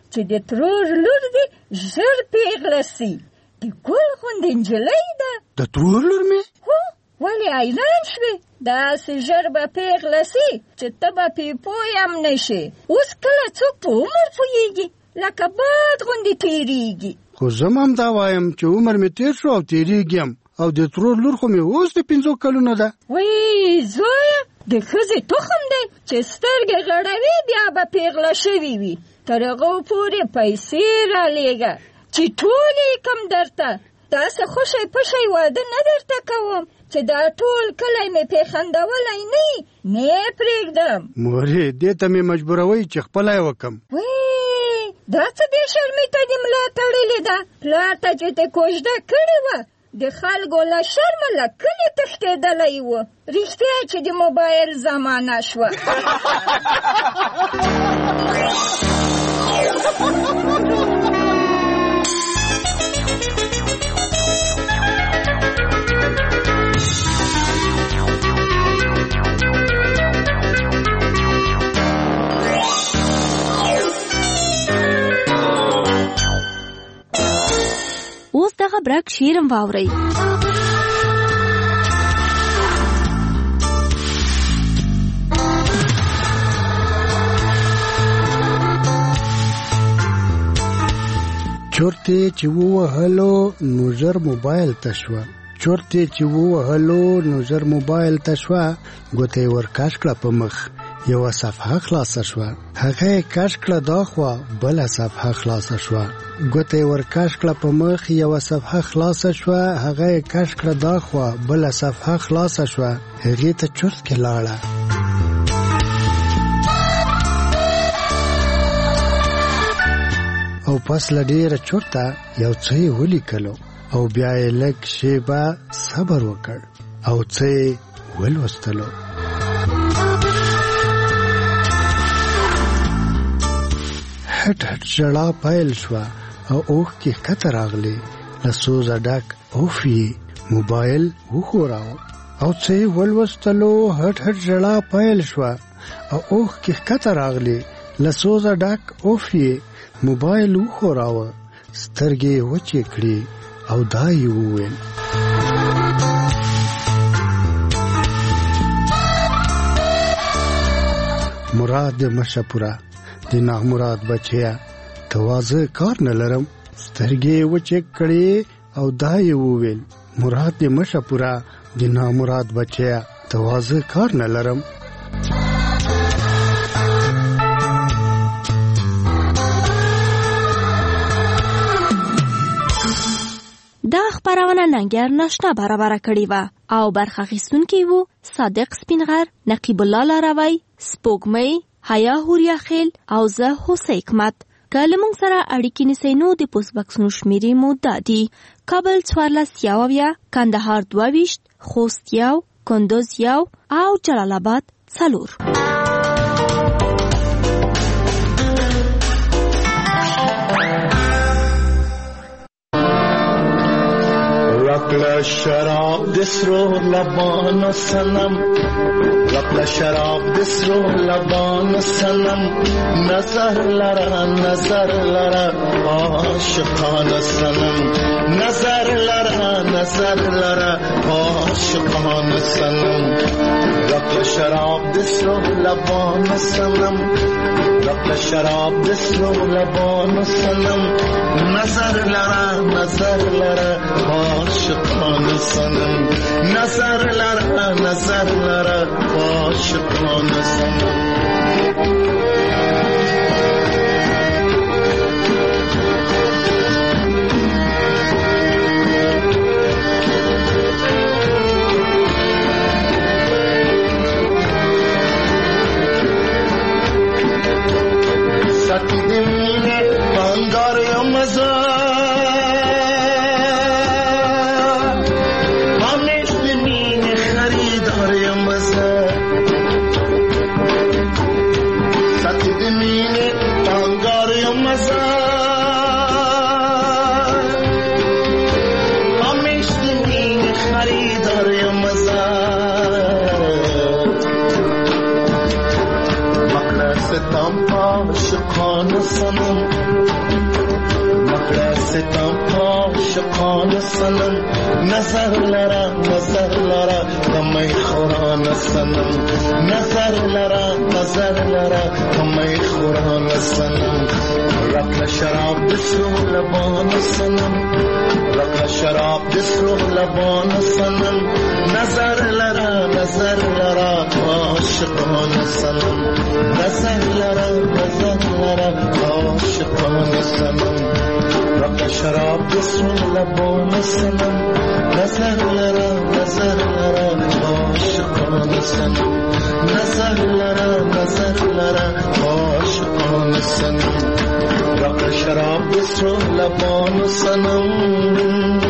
S1: چې د ترور لور دې ژر پیغله سي. د ګل غوندې نجلۍ ده.
S29: د ترور لور مې؟
S1: هو، ولې حیران شوې؟ داسې ژر به پیغله سي چې ته به پې پوه هم نه شې. اوس کله څوک په عمر پوهېږي، لکه باد غوندې تېرېږي.
S29: خو زه هم دا وایم چې عمر مې تېر شو او تېرېږي هم، او د ترور لور خو مې اوس د 5 کلونو ده.
S1: وی زویه، د ښځې تخم دی چې سترګې غړوي بیا به پیغله شوي وي. تر هغو پورې پیسې رالېږه چې ټولې کم درته. داسې خوشی پشی واده نه درته کوم چې دا ټول کلی مې پیخندولی نه پرېږدم.
S29: مورې دې ته مې مجبوروي چې خپله یې وکم.
S1: وی دا څه بې شرمي ته دې ملا تړلې ده. پلار ته چې دې کوژده کړې وه، د خلکو له شرمه له کلي تښتېدلی و. رښتیا چې د موبایل زمانه شوه.
S24: اوس دغه برک شیرم واورئ.
S29: چورتې چې ووهلو نو ژر موبایل ته شوه. چورتې چې ووهلو نو ژر موبایل ته شوه. ګوته یې ورکش کړه په مخ، یوه صفحه خلاصه شوه. هغه یې کش کړه دا خوا، بله صفحه خلاصه شوه. ګوته یې ورکش کړه په مخ، یوه صفحه خلاصه شوه. هغه یې کش کړه دا خوا، بله صفحه خلاصه شوه. هغې ته چورت کې لاړه. او پس له ډېره چورته یو څه یې ولیکلو، او بیا یې لږ شیبه صبر وکړ او څه یې ولوستلو. هټ هټ ژړا پیل شوه او اوښکې ښکته راغلې. له سوزه ډک اوف یې موبایل وښوراوه او څه یې ولوستلو. هټ هټ ژړا پیل شوه او اوښکې ښکته راغلې. له سوزه ډک اوف یې موبایل وښوراوه. سترګې یې وچې کړې او دا یې وویل: مراد د مشه پوره، د نامراد بچیا، ته واځه کار نه لرم. سترګې یې وچې کړې او دا یې وویل: مراد د مشه پوره، د نامراد بچیا، ته واځه کار نه لرم.
S24: دا خبرونه ننګر ناشنا برابر کړی و او برخه اخیستونکي وو صادق سپینغر، نقیب الله لاروی، سپوږمۍ، حیا هوریا خیل او زه هوسۍ حکمت. که له موږ سره اړیکې نیسئ نو د پوسټ بکسونو شمیرې مو دا دي: کابل 14 کندهار 22 خوست 1 کندوز 1 او جلال آباد 4.
S2: رقل شراب دسرو لبان سنم، رقل شراب دسرو لبان سنم، نظر لرا عاشقان سنم، نظر لرا عاشقان سنم. رقل شراب دسرو لبان سنم، رقل شراب دسرو لبان سنم، نظر لرا عاشقان سنم، نظر لرا عاشقان سنم. ساتی دمینه بانگار یا مزا، همیش دمینه خریدار یا مزا. ساتی دمینه بانگار یا مزا، همیش دمینه خریدار یا مزا. مقنع ستم عاشقان صنم مکړه ستم عاشقان صنم نظر لرا کمی خوران صنم نظر لرا کمی خوران صنم رکل شراب بسرو لبان صنم رکل شراب بسرو لبان صنم نظر لرا عاشقان صنم نظر لرا عاشقان صنم رکل شراب بسرو لبان صنم نظر لرا عاشقان صنم نظر لرا عاشقان صنم رکل شراب بسرو لبان صنم